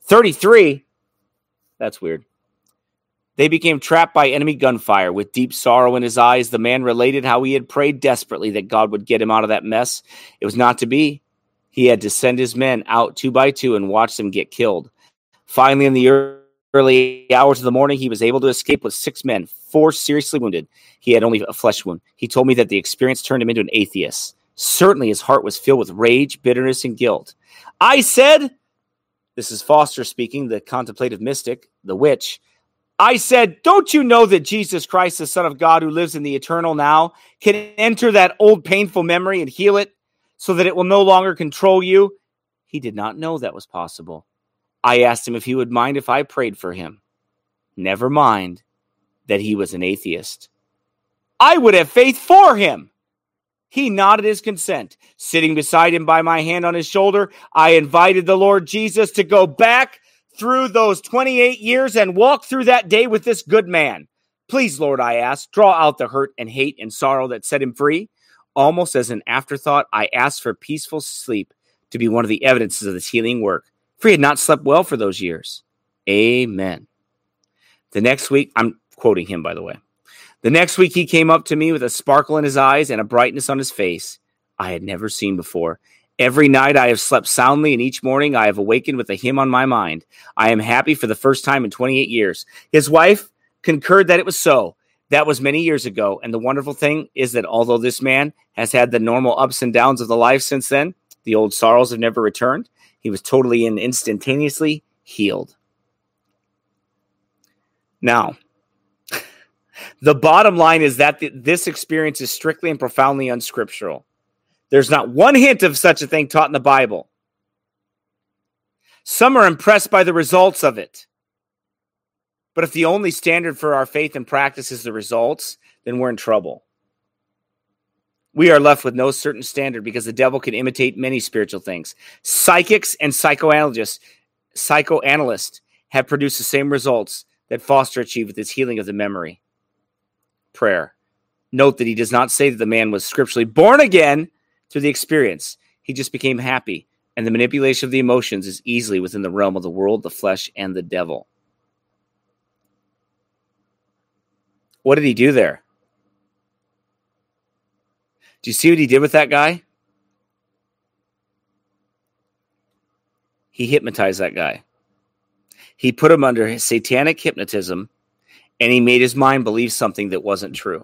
33? That's weird. They became trapped by enemy gunfire. With deep sorrow in his eyes, the man related how he had prayed desperately that God would get him out of that mess. It was not to be. He had to send his men out 2 by 2 and watch them get killed. Finally, in the early hours of the morning, he was able to escape with 6 men, 4 seriously wounded. He had only a flesh wound. He told me that the experience turned him into an atheist. Certainly, his heart was filled with rage, bitterness, and guilt. I said, this is Foster speaking, the contemplative mystic, the witch, I said, don't you know that Jesus Christ, the Son of God, who lives in the eternal now, can enter that old painful memory and heal it so that it will no longer control you? He did not know that was possible. I asked him if he would mind if I prayed for him. Never mind that he was an atheist. I would have faith for him. He nodded his consent. Sitting beside him by my hand on his shoulder, I invited the Lord Jesus to go back through those 28 years and walk through that day with this good man. Please, Lord, I asked, draw out the hurt and hate and sorrow that set him free. Almost as an afterthought, I asked for peaceful sleep to be one of the evidences of this healing work, for he had not slept well for those years. Amen. The next week, I'm quoting him, by the way. The next week, he came up to me with a sparkle in his eyes and a brightness on his face I had never seen before. Every night I have slept soundly, and each morning I have awakened with a hymn on my mind. I am happy for the first time in 28 years. His wife concurred that it was so. That was many years ago, and the wonderful thing is that although this man has had the normal ups and downs of the life since then, the old sorrows have never returned. He was totally and instantaneously healed. Now, the bottom line is that this experience is strictly and profoundly unscriptural. There's not one hint of such a thing taught in the Bible. Some are impressed by the results of it. But if the only standard for our faith and practice is the results, then we're in trouble. We are left with no certain standard because the devil can imitate many spiritual things. Psychics and psychoanalysts have produced the same results that Foster achieved with his healing of the memory. Prayer. Note that he does not say that the man was scripturally born again through the experience. He just became happy, and the manipulation of the emotions is easily within the realm of the world, the flesh, and the devil. What did he do there? Do you see what he did with that guy? He hypnotized that guy. He put him under his satanic hypnotism, and he made his mind believe something that wasn't true.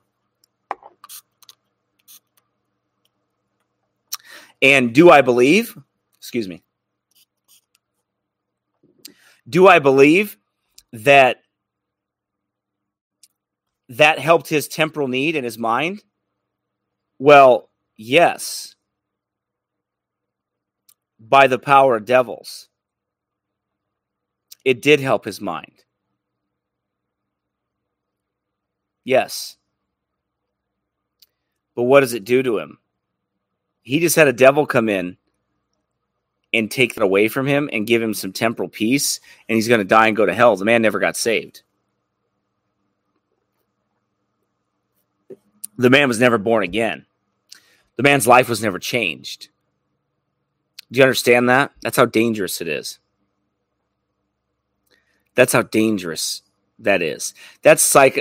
And do I believe, do I believe that helped his temporal need and his mind? Well, yes. By the power of devils. It did help his mind. Yes. But what does it do to him? He just had a devil come in and take it away from him and give him some temporal peace, and he's going to die and go to hell. The man never got saved. The man was never born again. The man's life was never changed. Do you understand that? That's how dangerous it is. That's how dangerous that is. That's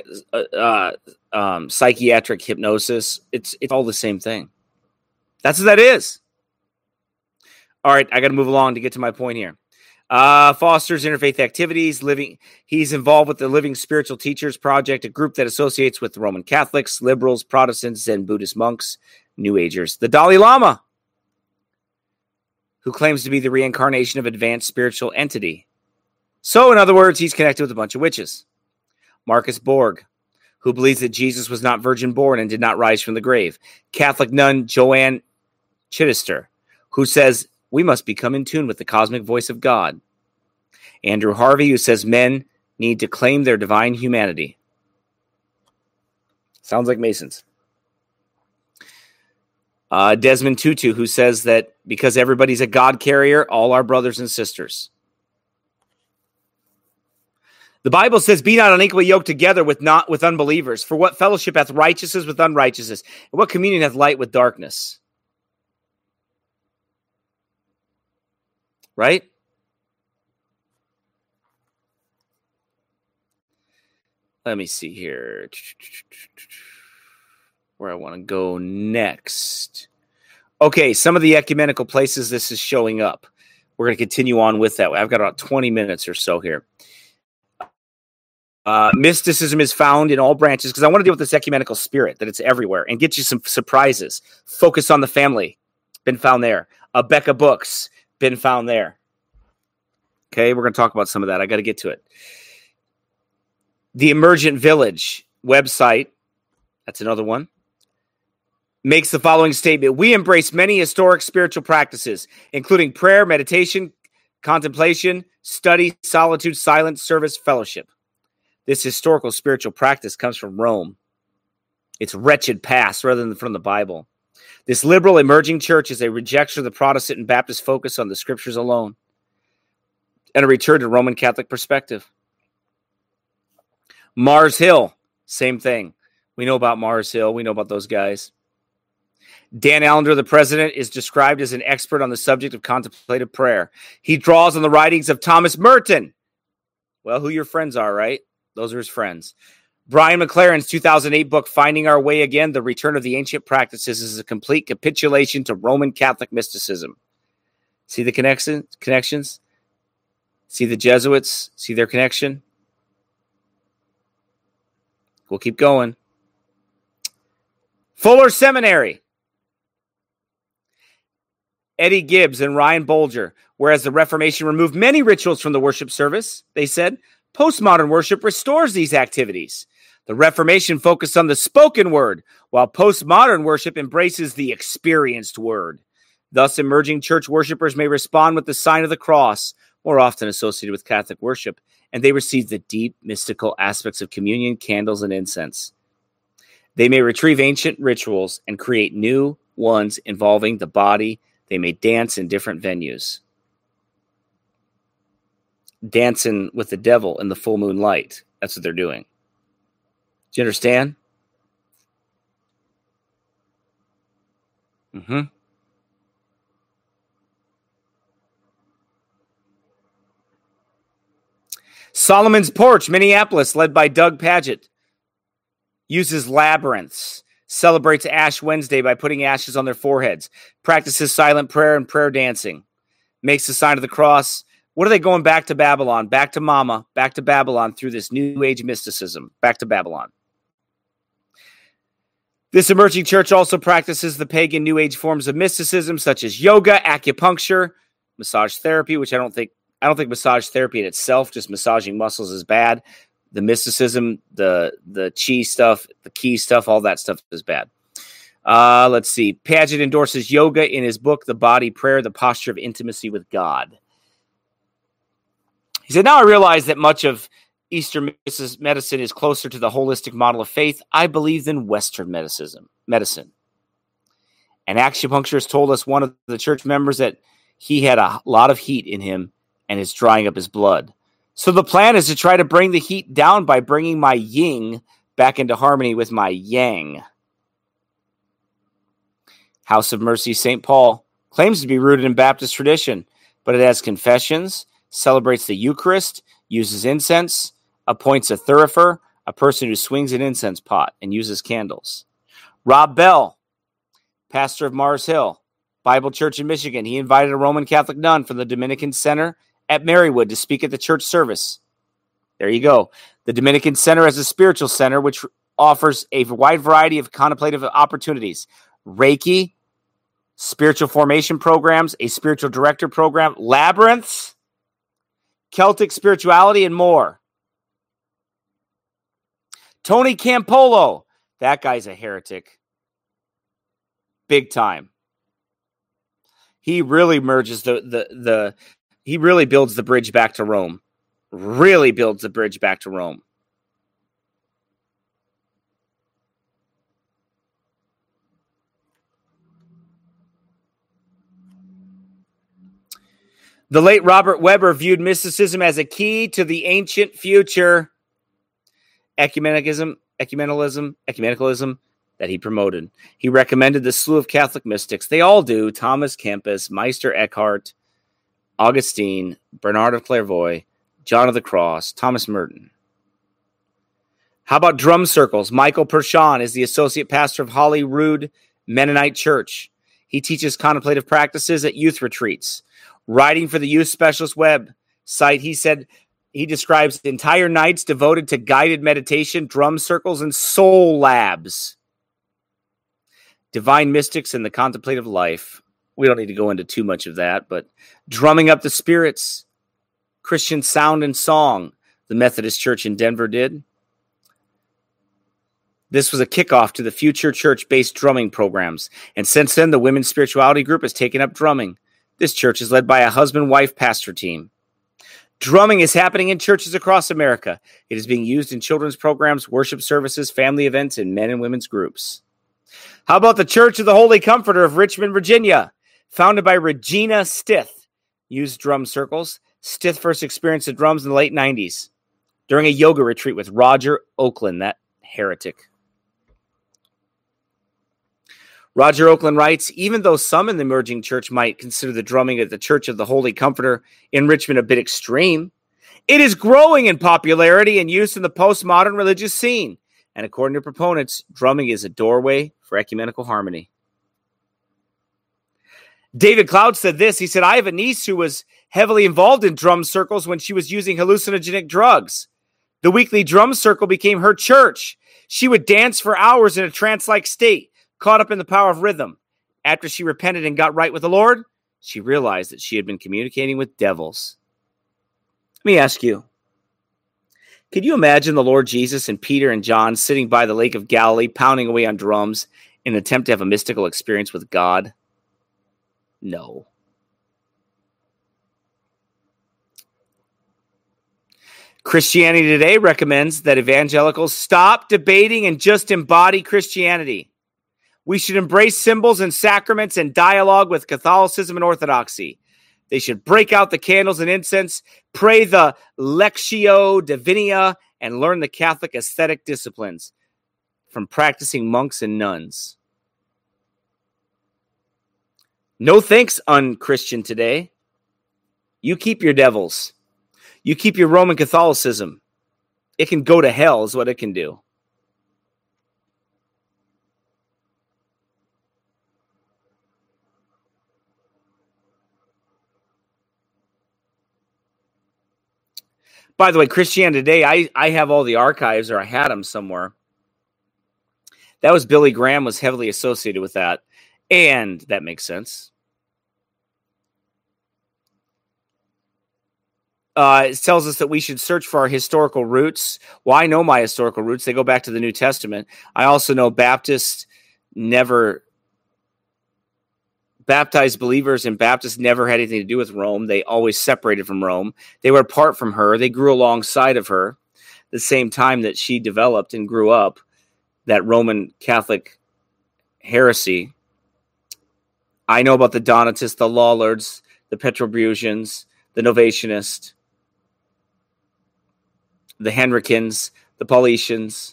psychiatric hypnosis. It's all the same thing. That's what that is. All right, I got to move along to get to my point here. Foster's interfaith activities. He's involved with the Living Spiritual Teachers Project, a group that associates with Roman Catholics, liberals, Protestants, and Buddhist monks, New Agers. The Dalai Lama, who claims to be the reincarnation of advanced spiritual entity. So, in other words, he's connected with a bunch of witches. Marcus Borg, who believes that Jesus was not virgin born and did not rise from the grave. Catholic nun Joanne Chittister, who says we must become in tune with the cosmic voice of God. Andrew Harvey, who says men need to claim their divine humanity. Sounds like Masons. Desmond Tutu, who says that because everybody's a God carrier, all our brothers and sisters. The Bible says, be not unequally yoked together with unbelievers. For what fellowship hath righteousness with unrighteousness? And what communion hath light with darkness? Right? Let me see here. Where I want to go next. Okay, some of the ecumenical places this is showing up. We're going to continue on with that. I've got about 20 minutes or so here. Mysticism is found in all branches because I want to deal with this ecumenical spirit, that it's everywhere, and get you some surprises. Focus on the Family, been found there. Abeka Books, been found there. Okay, we're going to talk about some of that. I got to get to it. The Emergent Village website, that's another one, makes the following statement. We embrace many historic spiritual practices, including prayer, meditation, contemplation, study, solitude, silence, service, fellowship. This historical spiritual practice comes from Rome. It's wretched past rather than from the Bible. This liberal emerging church is a rejection of the Protestant and Baptist focus on the scriptures alone and a return to Roman Catholic perspective. Mars Hill, same thing. We know about Mars Hill. We know about those guys. Dan Allender, the president, is described as an expert on the subject of contemplative prayer. He draws on the writings of Thomas Merton. Well, who your friends are, right? Those are his friends. Brian McLaren's 2008 book, Finding Our Way Again, The Return of the Ancient Practices, is a complete capitulation to Roman Catholic mysticism. See the connections? See the Jesuits? See their connection? We'll keep going. Fuller Seminary. Eddie Gibbs and Ryan Bolger. Whereas the Reformation removed many rituals from the worship service, they said, postmodern worship restores these activities. The Reformation focused on the spoken word, while postmodern worship embraces the experienced word. Thus, emerging church worshipers may respond with the sign of the cross, more often associated with Catholic worship, and they receive the deep mystical aspects of communion, candles, and incense. They may retrieve ancient rituals and create new ones involving the body. They may dance in different venues. dancing with the devil in the full moon light. That's what they're doing. Do you understand? Mm-hmm. Solomon's Porch, Minneapolis, led by Doug Paget, uses labyrinths, celebrates Ash Wednesday by putting ashes on their foreheads, practices silent prayer and prayer dancing, makes the sign of the cross. What are they going back to Babylon, back to Mama, back to Babylon through this New Age mysticism, back to Babylon. This emerging church also practices the pagan New Age forms of mysticism, such as yoga, acupuncture, massage therapy, which I don't think massage therapy in itself, just massaging muscles, is bad. The mysticism, the chi stuff, the key stuff, all that stuff is bad. Let's see. Paget endorses yoga in his book, The Body Prayer, The Posture of Intimacy with God. He said, now I realize that much of Eastern medicine is closer to the holistic model of faith, I believe, than Western medicine. And acupuncturist told us, one of the church members, that he had a lot of heat in him and is drying up his blood. So the plan is to try to bring the heat down by bringing my yin back into harmony with my yang. House of Mercy St. Paul claims to be rooted in Baptist tradition, but it has confessions, celebrates the Eucharist, uses incense, appoints a thurifer, a person who swings an incense pot and uses candles. Rob Bell, pastor of Mars Hill Bible Church in Michigan. He invited a Roman Catholic nun from the Dominican Center at Marywood to speak at the church service. There you go. The Dominican Center is a spiritual center which offers a wide variety of contemplative opportunities. Reiki, spiritual formation programs, a spiritual director program, labyrinths, Celtic spirituality, and more. Tony Campolo, that guy's a heretic. Big time. He really merges he really builds the bridge back to Rome. Really builds the bridge back to Rome. The late Robert Weber viewed mysticism as a key to the ancient future. Ecumenicalism that he promoted. He recommended the slew of Catholic mystics. They all do. Thomas Kempis, Meister Eckhart, Augustine, Bernard of Clairvaux, John of the Cross, Thomas Merton. How about drum circles? Michael Pershawn is the associate pastor of Holyrood Mennonite Church. He teaches contemplative practices at youth retreats. Writing for the Youth Specialist website, he said he describes entire nights devoted to guided meditation, drum circles, and soul labs. Divine mystics and the contemplative life. We don't need to go into too much of that, but drumming up the spirits, Christian sound and song, the Methodist Church in Denver did. This was a kickoff to the future church-based drumming programs, and since then, the Women's Spirituality Group has taken up drumming. This church is led by a husband-wife pastor team. Drumming is happening in churches across America. It is being used in children's programs, worship services, family events, and men and women's groups. How about the Church of the Holy Comforter of Richmond, Virginia? Founded by Regina Stith, used drum circles. Stith first experienced the drums in the late 90s during a yoga retreat with Roger Oakland, that heretic. Roger Oakland writes, even though some in the emerging church might consider the drumming at the Church of the Holy Comforter in Richmond a bit extreme, it is growing in popularity and use in the postmodern religious scene. And according to proponents, drumming is a doorway for ecumenical harmony. David Cloud said this. He said, I have a niece who was heavily involved in drum circles when she was using hallucinogenic drugs. The weekly drum circle became her church. She would dance for hours in a trance-like state, caught up in the power of rhythm. After she repented and got right with the Lord, she realized that she had been communicating with devils. Let me ask you, could you imagine the Lord Jesus and Peter and John sitting by the Lake of Galilee, pounding away on drums in an attempt to have a mystical experience with God? No. Christianity Today recommends that evangelicals stop debating and just embody Christianity. We should embrace symbols and sacraments and dialogue with Catholicism and Orthodoxy. They should break out the candles and incense, pray the Lectio Divina, and learn the Catholic aesthetic disciplines from practicing monks and nuns. No thanks, unchristian today. You keep your devils. You keep your Roman Catholicism. It can go to hell is what it can do. By the way, Christianity Today, I have all the archives, or I had them somewhere. That was Billy Graham was heavily associated with that. And that makes sense. It tells us that we should search for our historical roots. Well, I know my historical roots. They go back to the New Testament. I also know Baptists never baptized believers, and Baptists never had anything to do with Rome. They always separated from Rome. They were apart from her. They grew alongside of her the same time that she developed and grew up, that Roman Catholic heresy. I know about the Donatists, the Lollards, the Petrobrusians, the Novatianists, the Henricans, the Paulicians.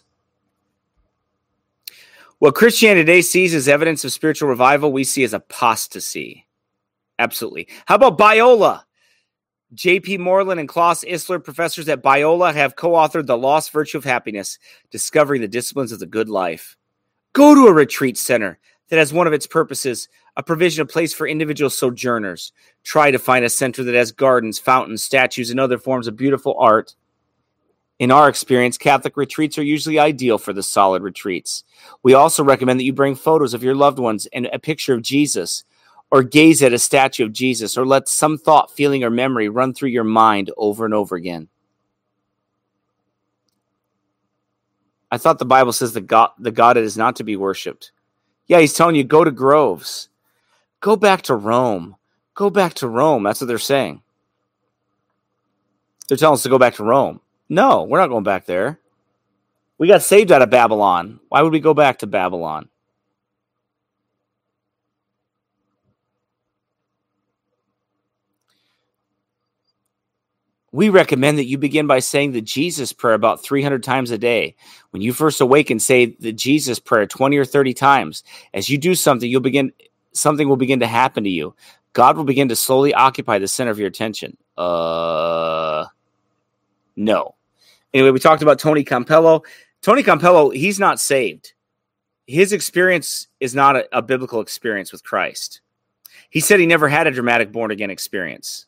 What Christianity Today sees as evidence of spiritual revival, we see as apostasy. Absolutely. How about Biola? J.P. Moreland and Klaus Isler, professors at Biola, have co-authored The Lost Virtue of Happiness, Discovering the Disciplines of the Good Life. Go to a retreat center that has one of its purposes a provision of place for individual sojourners. Try to find a center that has gardens, fountains, statues, and other forms of beautiful art. In our experience, Catholic retreats are usually ideal for the solid retreats. We also recommend that you bring photos of your loved ones and a picture of Jesus, or gaze at a statue of Jesus, or let some thought, feeling, or memory run through your mind over and over again. I thought the Bible says the God is not to be worshipped. Yeah, he's telling you, go to groves. Go back to Rome. Go back to Rome. That's what they're saying. They're telling us to go back to Rome. No, we're not going back there. We got saved out of Babylon. Why would we go back to Babylon? We recommend that you begin by saying the Jesus prayer about 300 times a day. When you first awaken, say the Jesus prayer 20 or 30 times. As you do something, something will begin to happen to you. God will begin to slowly occupy the center of your attention. No. Anyway, we talked about Tony Campello. Tony Campello, he's not saved. His experience is not a biblical experience with Christ. He said he never had a dramatic born-again experience.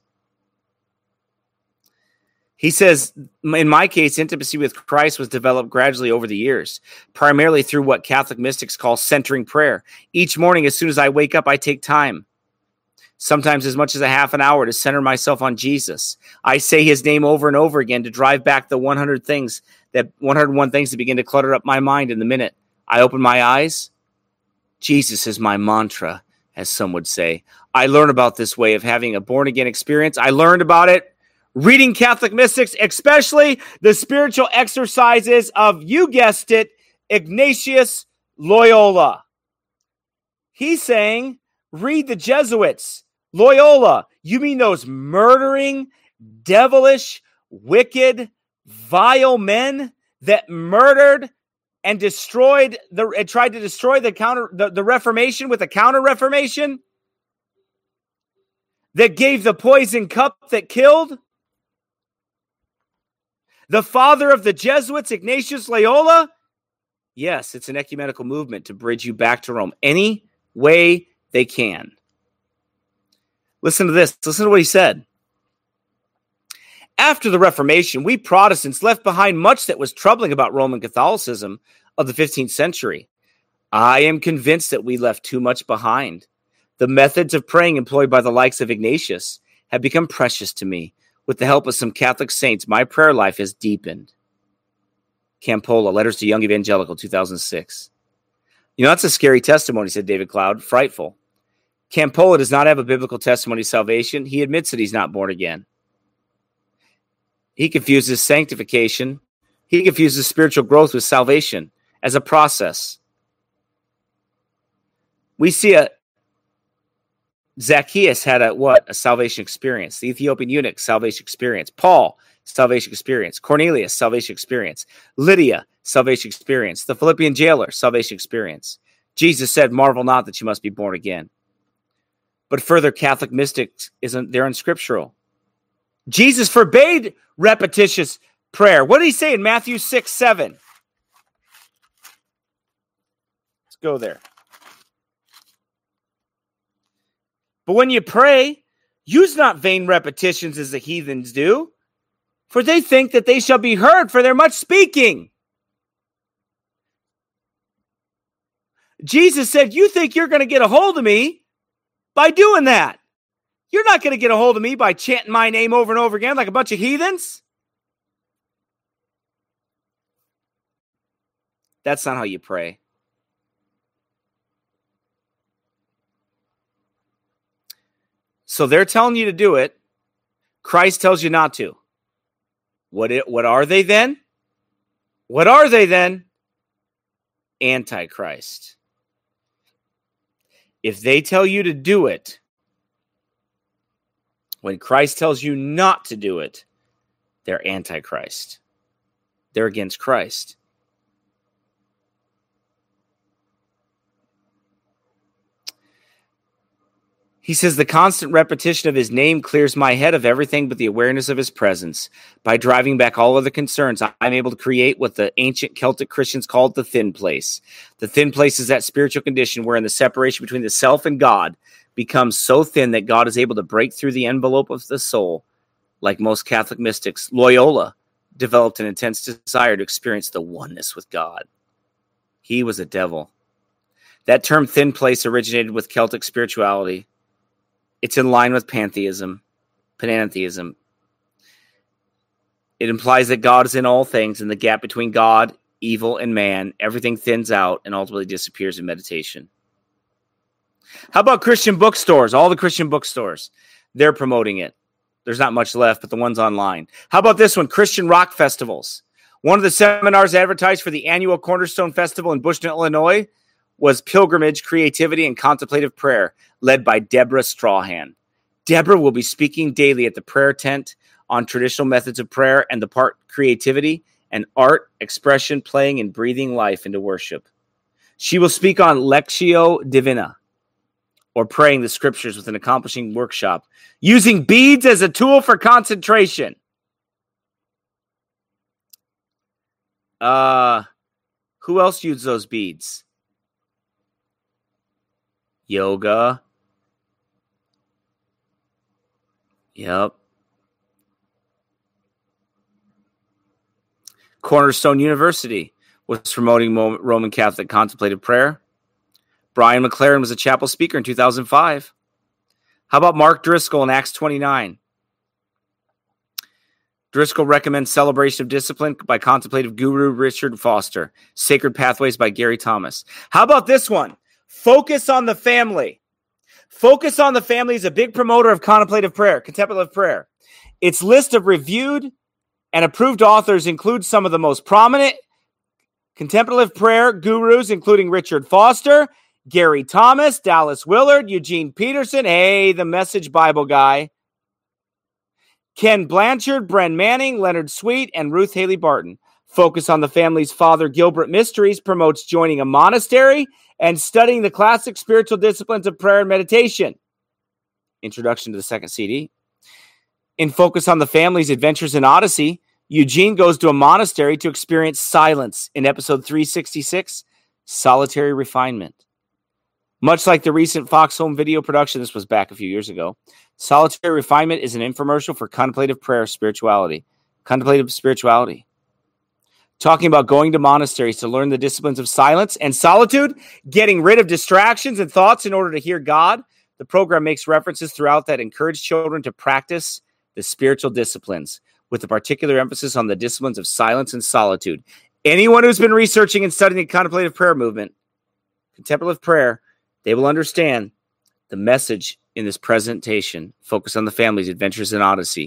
He says, in my case, intimacy with Christ was developed gradually over the years, primarily through what Catholic mystics call centering prayer. Each morning, as soon as I wake up, I take time, sometimes as much as a half an hour, to center myself on Jesus. I say his name over and over again to drive back the 101 things that begin to clutter up my mind in the minute I open my eyes. Jesus is my mantra, as some would say. I learn about this way of having a born-again experience. I learned about it reading Catholic mystics, especially the spiritual exercises of, you guessed it, Ignatius Loyola. He's saying, read the Jesuits. Loyola, you mean those murdering, devilish, wicked, vile men that murdered and destroyed tried to destroy the Reformation with a counter-Reformation? That gave the poison cup that killed? The father of the Jesuits, Ignatius Loyola? Yes, it's an ecumenical movement to bridge you back to Rome any way they can. Listen to this. Listen to what he said. After the Reformation, we Protestants left behind much that was troubling about Roman Catholicism of the 15th century. I am convinced that we left too much behind. The methods of praying employed by the likes of Ignatius have become precious to me. With the help of some Catholic saints, my prayer life has deepened. Campola, Letters to Young Evangelical, 2006. You know, that's a scary testimony, said David Cloud. Frightful. Campola does not have a biblical testimony of salvation. He admits that he's not born again. He confuses sanctification. He confuses spiritual growth with salvation as a process. We see Zacchaeus had a salvation experience. The Ethiopian eunuch, salvation experience. Paul, salvation experience. Cornelius, salvation experience. Lydia, salvation experience. The Philippian jailer, salvation experience. Jesus said, "Marvel not that you must be born again." But further, Catholic mystics they're unscriptural. Jesus forbade repetitious prayer. What did he say in Matthew 6:7? Let's go there. But when you pray, use not vain repetitions as the heathens do, for they think that they shall be heard for their much speaking. Jesus said, you think you're going to get a hold of me by doing that. You're not going to get a hold of me by chanting my name over and over again like a bunch of heathens. That's not how you pray. So they're telling you to do it. Christ tells you not to. What are they then? What are they then? Antichrist. If they tell you to do it, when Christ tells you not to do it, they're Antichrist. They're against Christ. He says, the constant repetition of his name clears my head of everything but the awareness of his presence. By driving back all other concerns, I'm able to create what the ancient Celtic Christians called the thin place. The thin place is that spiritual condition wherein the separation between the self and God becomes so thin that God is able to break through the envelope of the soul. Like most Catholic mystics, Loyola developed an intense desire to experience the oneness with God. He was a devil. That term thin place originated with Celtic spirituality. It's in line with pantheism. It implies that God is in all things, and the gap between God, evil, and man, everything thins out and ultimately disappears in meditation. How about Christian bookstores? All the Christian bookstores, they're promoting it. There's not much left, but the ones online. How about this one? Christian rock festivals. One of the seminars advertised for the annual Cornerstone Festival in Bushnell, Illinois, was Pilgrimage, Creativity, and Contemplative Prayer, led by Deborah Strawhan. Deborah will be speaking daily at the prayer tent on traditional methods of prayer and the part creativity and art, expression, playing, and breathing life into worship. She will speak on Lectio Divina, or praying the scriptures with an accomplishing workshop, using beads as a tool for concentration. Who else used those beads? Yoga. Yep. Cornerstone University was promoting Roman Catholic contemplative prayer. Brian McLaren was a chapel speaker in 2005. How about Mark Driscoll in Acts 29? Driscoll recommends Celebration of Discipline by contemplative guru Richard Foster. Sacred Pathways by Gary Thomas. How about this one? Focus on the Family. Focus on the Family is a big promoter of contemplative prayer, contemplative prayer. Its list of reviewed and approved authors includes some of the most prominent contemplative prayer gurus, including Richard Foster, Gary Thomas, Dallas Willard, Eugene Peterson, the Message Bible guy, Ken Blanchard, Bren Manning, Leonard Sweet, and Ruth Haley Barton. Focus on the Family's Father Gilbert Mysteries promotes joining a monastery and studying the classic spiritual disciplines of prayer and meditation. Introduction to the second CD. In Focus on the Family's Adventures in Odyssey, Eugene goes to a monastery to experience silence in episode 366, Solitary Refinement. Much like the recent Fox Home Video production, this was back a few years ago, Solitary Refinement is an infomercial for contemplative prayer spirituality. Contemplative spirituality. Talking about going to monasteries to learn the disciplines of silence and solitude, getting rid of distractions and thoughts in order to hear God. The program makes references throughout that encourage children to practice the spiritual disciplines, with a particular emphasis on the disciplines of silence and solitude. Anyone who's been researching and studying the contemplative prayer movement, contemplative prayer, they will understand the message in this presentation. Focus on the Family's Adventures in Odyssey.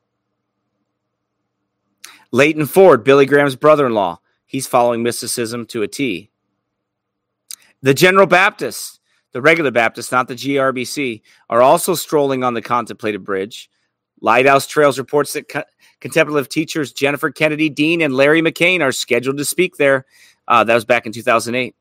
Leighton Ford, Billy Graham's brother-in-law, he's following mysticism to a T. The General Baptist, The regular Baptists, not the GRBC, are also strolling on the contemplated bridge. Lighthouse Trails reports that contemplative teachers Jennifer Kennedy Dean and Larry McCain are scheduled to speak there. That was back in 2008.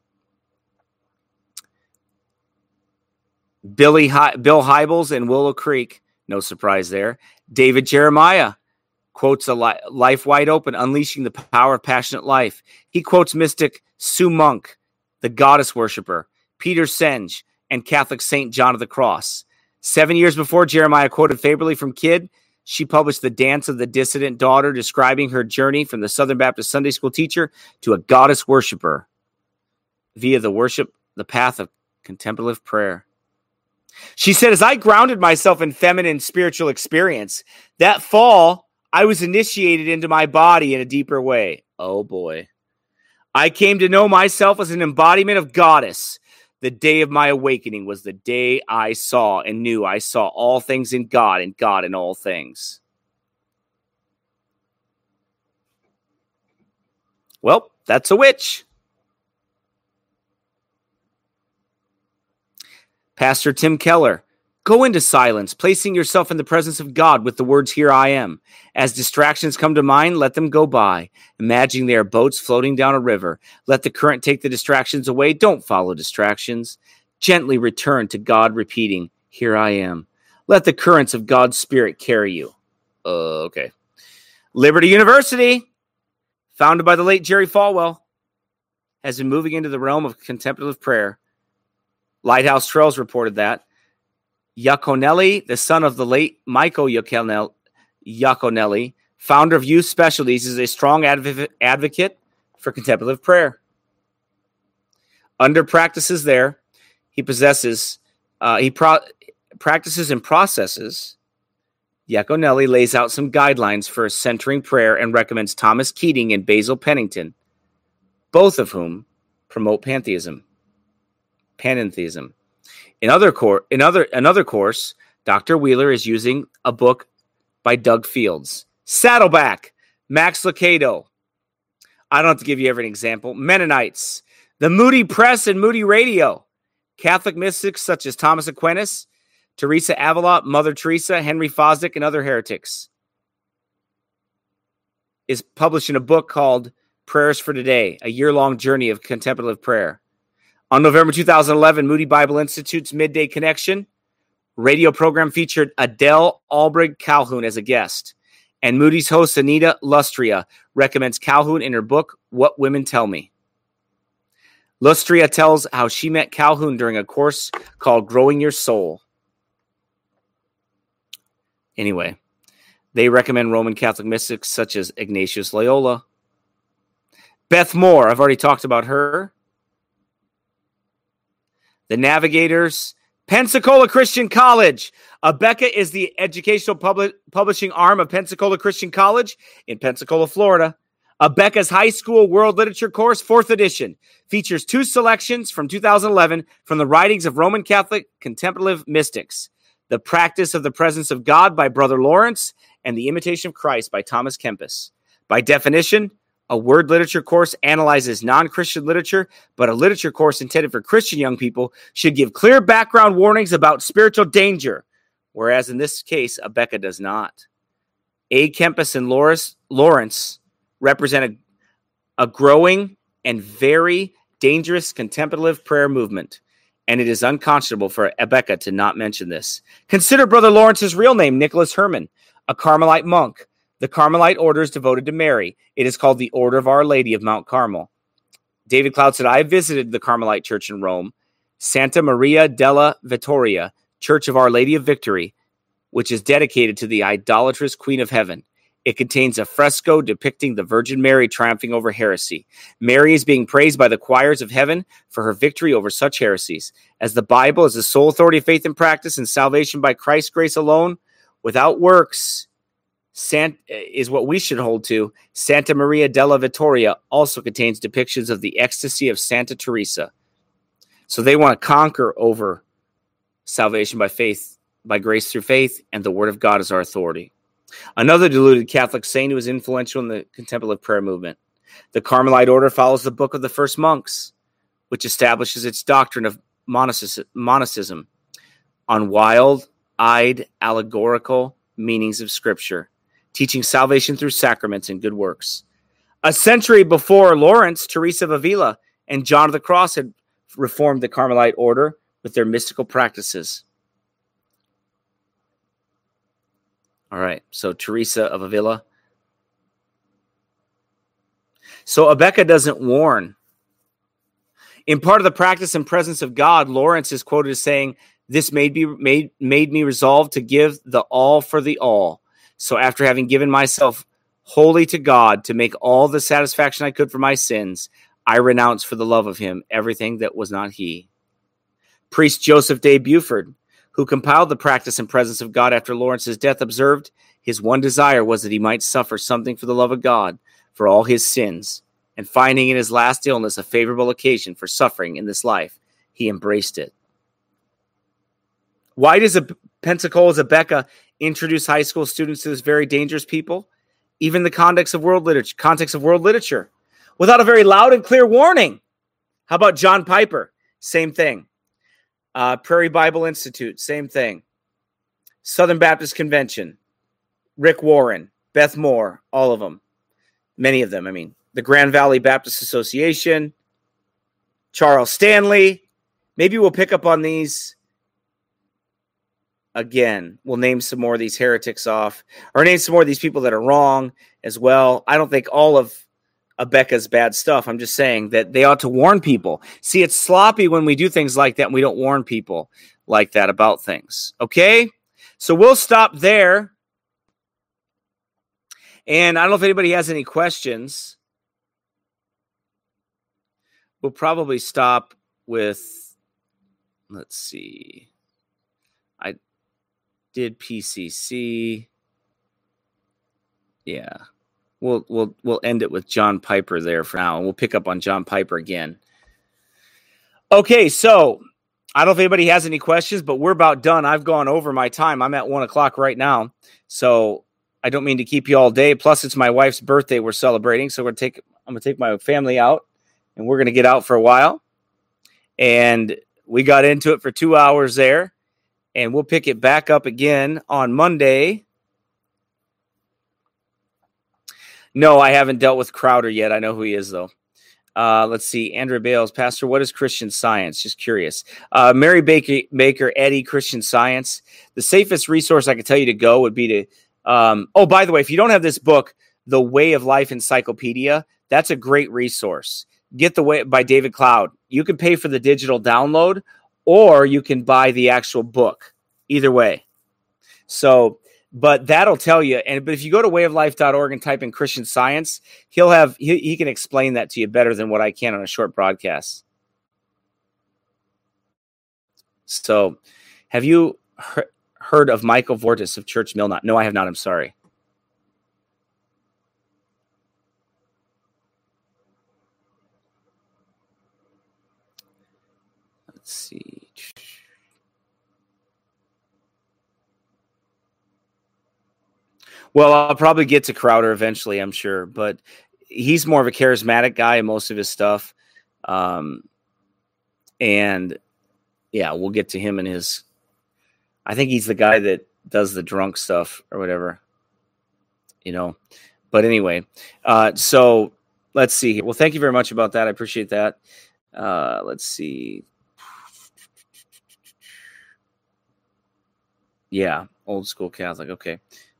Bill Hybels in Willow Creek, no surprise there. David Jeremiah quotes a life wide open, unleashing the power of passionate life. He quotes mystic Sue Monk, the goddess worshiper, Peter Senge, and Catholic Saint John of the Cross. 7 years before Jeremiah quoted favorably from Kidd, she published The Dance of the Dissident Daughter, describing her journey from the Southern Baptist Sunday school teacher to a goddess worshiper via the path of contemplative prayer. She said, as I grounded myself in feminine spiritual experience, that fall, I was initiated into my body in a deeper way. Oh boy. I came to know myself as an embodiment of goddess. The day of my awakening was the day I saw and knew I saw all things in God and God in all things. Well, that's a witch. Pastor Tim Keller, go into silence, placing yourself in the presence of God with the words, "Here I am." As distractions come to mind, let them go by. Imagining they are boats floating down a river. Let the current take the distractions away. Don't follow distractions. Gently return to God, repeating, "Here I am." Let the currents of God's Spirit carry you. Okay. Liberty University, founded by the late Jerry Falwell, has been moving into the realm of contemplative prayer. Lighthouse Trails reported that. Iaconelli, the son of the late Michael Iaconelli, founder of Youth Specialties, is a strong advocate for contemplative prayer. Under practices there, he practices and processes. Iaconelli lays out some guidelines for centering prayer and recommends Thomas Keating and Basil Pennington, both of whom promote pantheism. In another course, Dr. Wheeler is using a book by Doug Fields. Saddleback, Max Lucado. I don't have to give you every example. Mennonites, the Moody Press and Moody Radio. Catholic mystics such as Thomas Aquinas, Teresa Avila, Mother Teresa, Henry Fosdick, and other heretics. Is publishing a book called Prayers for Today, a year-long journey of contemplative prayer. On November 2011, Moody Bible Institute's Midday Connection radio program featured Adele Albrecht Calhoun as a guest. And Moody's host, Anita Lustria, recommends Calhoun in her book, What Women Tell Me. Lustria tells how she met Calhoun during a course called Growing Your Soul. Anyway, they recommend Roman Catholic mystics such as Ignatius Loyola. Beth Moore, I've already talked about her. The Navigators, Pensacola Christian College. Abeka is the educational publishing arm of Pensacola Christian College in Pensacola, Florida. Abeka's high school world literature course, 4th edition, features 2 selections from 2011 from the writings of Roman Catholic contemplative mystics. The Practice of the Presence of God by Brother Lawrence and The Imitation of Christ by Thomas Kempis. By definition, a word literature course analyzes non-Christian literature, but a literature course intended for Christian young people should give clear background warnings about spiritual danger, whereas in this case, Abeka does not. A. Kempis and Lawrence represent a growing and very dangerous contemplative prayer movement, and it is unconscionable for Abeka to not mention this. Consider Brother Lawrence's real name, Nicholas Herman, a Carmelite monk. The Carmelite order is devoted to Mary. It is called the Order of Our Lady of Mount Carmel. David Cloud said, I visited the Carmelite church in Rome, Santa Maria della Vittoria, Church of Our Lady of Victory, which is dedicated to the idolatrous Queen of Heaven. It contains a fresco depicting the Virgin Mary triumphing over heresy. Mary is being praised by the choirs of heaven for her victory over such heresies. As the Bible is the sole authority of faith and practice and salvation by Christ's grace alone, without works, is what we should hold to. Santa Maria della Vittoria also contains depictions of the ecstasy of Santa Teresa. So they want to conquer over salvation by faith, by grace through faith, and the Word of God is our authority. Another deluded Catholic saint who was influential in the contemplative prayer movement. The Carmelite order follows the Book of the First Monks, which establishes its doctrine of monasticism on wild-eyed allegorical meanings of Scripture, teaching salvation through sacraments and good works. A century before Lawrence, Teresa of Avila and John of the Cross had reformed the Carmelite order with their mystical practices. All right, so Teresa of Avila. So Abeka doesn't warn. In part of the practice and presence of God, Lawrence is quoted as saying, "This made me resolve to give the all for the all. So after having given myself wholly to God to make all the satisfaction I could for my sins, I renounce for the love of him everything that was not he." Priest Joseph Day Buford, who compiled the practice and presence of God after Lawrence's death, observed his one desire was that he might suffer something for the love of God for all his sins, and finding in his last illness a favorable occasion for suffering in this life, he embraced it. Why does Pensacola's Abeka introduce high school students to this very dangerous people? Even the context of world literature, without a very loud and clear warning. How about John Piper? Same thing. Prairie Bible Institute, same thing. Southern Baptist Convention, Rick Warren, Beth Moore, all of them. Many of them, I mean. The Grand Valley Baptist Association, Charles Stanley. Maybe we'll pick up on these again. We'll name some more of these heretics off, or name some more of these people that are wrong as well. I don't think all of Abeka's bad stuff. I'm just saying that they ought to warn people. See, it's sloppy when we do things like that and we don't warn people like that about things. Okay? So we'll stop there. And I don't know if anybody has any questions. We'll probably stop with, let's see. I did PCC. Yeah. We'll end it with John Piper there for now, and we'll pick up on John Piper again. Okay, so I don't know if anybody has any questions, but we're about done. I've gone over my time. I'm at 1:00 right now, so I don't mean to keep you all day. Plus, it's my wife's birthday we're celebrating, so I'm gonna take my family out, and we're gonna get out for a while. And we got into it for 2 hours there, and we'll pick it back up again on Monday. No, I haven't dealt with Crowder yet. I know who he is, though. Let's see. Andrew Bales, Pastor, what is Christian Science? Just curious. Mary Baker, Eddy, Christian Science. The safest resource I could tell you to go would be to, by the way, if you don't have this book, The Way of Life Encyclopedia, that's a great resource. Get The Way by David Cloud. You can pay for the digital download, or you can buy the actual book. Either way. So, but that'll tell you. But if you go to wayoflife.org and type in Christian Science, he can explain that to you better than what I can on a short broadcast. So, have you heard of Michael Vortis of Church Mill Knot? No, I have not. I'm sorry. Let's see. Well, I'll probably get to Crowder eventually, I'm sure, but he's more of a charismatic guy in most of his stuff. And yeah, we'll get to him and his, I think he's the guy that does the drunk stuff or whatever, but anyway, so let's see. Well, thank you very much about that. I appreciate that. Let's see. Yeah. Old school Catholic. Okay.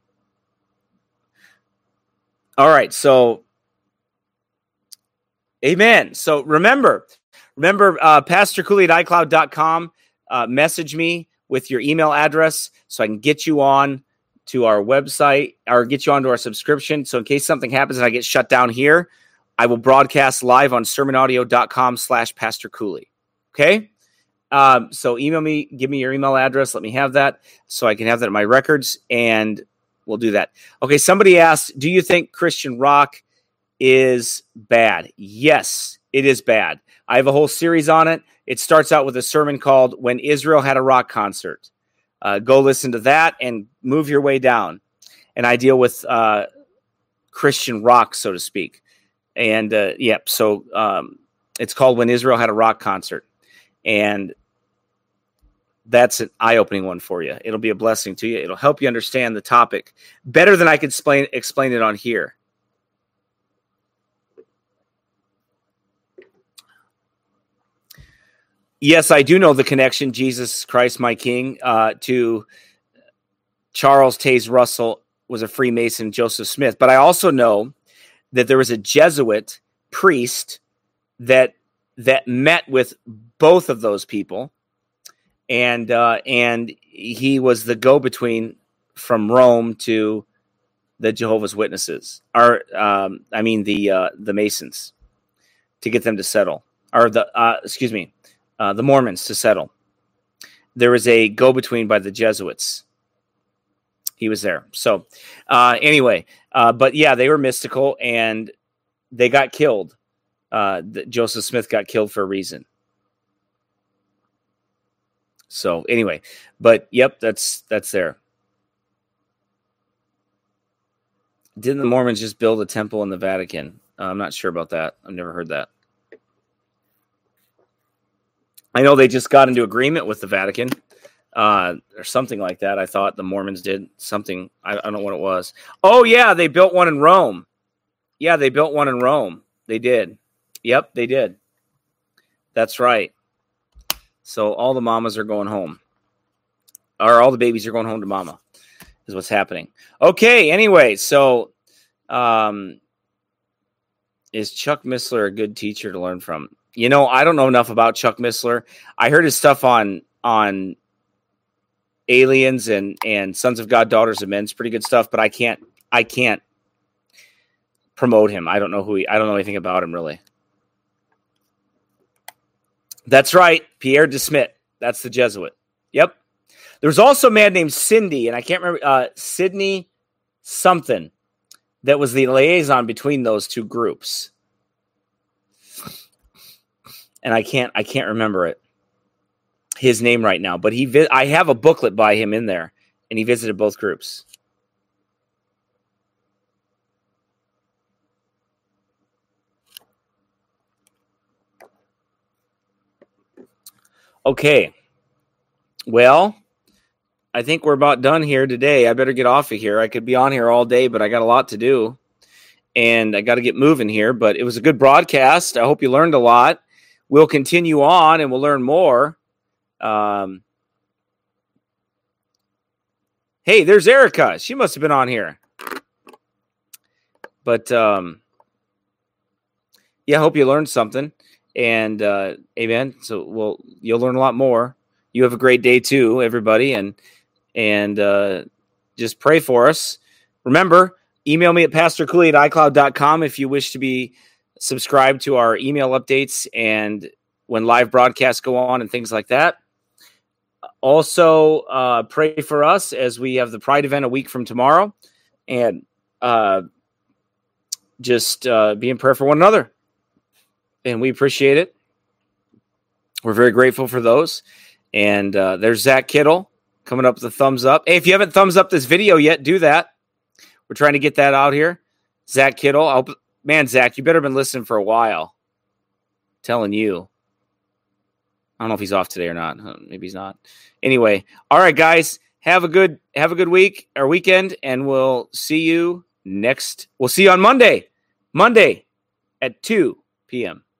All right, so amen. So remember, pastorcooley@icloud.com. Message me with your email address so I can get you on to our website or get you onto our subscription. So in case something happens and I get shut down here, I will broadcast live on sermonaudio.com/Pastor Cooley. Okay? So email me, give me your email address. Let me have that so I can have that in my records, and we'll do that. Okay, somebody asked, do you think Christian rock is bad? Yes, it is bad. I have a whole series on it. It starts out with a sermon called When Israel Had a Rock Concert. Go listen to that and move your way down. And I deal with Christian rock, so to speak. And so it's called When Israel Had a Rock Concert. And that's an eye-opening one for you. It'll be a blessing to you. It'll help you understand the topic better than I could explain it on here. Yes, I do know the connection, Jesus Christ, my King, to Charles Taze Russell was a Freemason, Joseph Smith. But I also know that there was a Jesuit priest that met with both of those people, and he was the go-between from Rome to the Jehovah's Witnesses, or the Masons, to get them to settle, or the Mormons to settle. There was a go-between by the Jesuits. He was there. So anyway, but yeah, they were mystical and they got killed. Joseph Smith got killed for a reason. So anyway, but yep, that's there. Didn't the Mormons just build a temple in the Vatican? I'm not sure about that. I've never heard that. I know they just got into agreement with the Vatican. Or something like that. I thought the Mormons did something. I don't know what it was. Oh, yeah, they built one in Rome. Yeah, they built one in Rome. They did. Yep, they did. That's right. So all the mamas are going home. Or all the babies are going home to mama is what's happening. Okay, anyway, so is Chuck Missler a good teacher to learn from? You know, I don't know enough about Chuck Missler. I heard his stuff on Aliens and Sons of God, Daughters of Men. It's pretty good stuff, but I can't promote him. I don't know anything about him really. That's right, Pierre de Smet. That's the Jesuit. Yep. There was also a man named Cindy, and I can't remember Sydney something, that was the liaison between those two groups. And I can't remember his name right now, but I have a booklet by him in there, and he visited both groups. Okay. Well, I think we're about done here today. I better get off of here. I could be on here all day, but I got a lot to do, and I got to get moving here. But it was a good broadcast. I hope you learned a lot. We'll continue on, and we'll learn more. Hey, there's Erica. She must have been on here. But yeah, I hope you learned something. And amen. So you'll learn a lot more. You have a great day too, everybody, and just pray for us. Remember, email me at pastorcooley@icloud.com if you wish to be subscribed to our email updates and when live broadcasts go on and things like that. Also, pray for us as we have the Pride event a week from tomorrow, and just be in prayer for one another. And we appreciate it. We're very grateful for those. And there's Zach Kittle coming up with a thumbs up. Hey, if you haven't thumbs up this video yet, do that. We're trying to get that out here. Zach Kittle. Man, Zach, you better been listening for a while. I'm telling you. I don't know if he's off today or not. Maybe he's not. Anyway, all right, guys. Have a good week or weekend, and we'll see you on Monday. Monday at 2 p.m.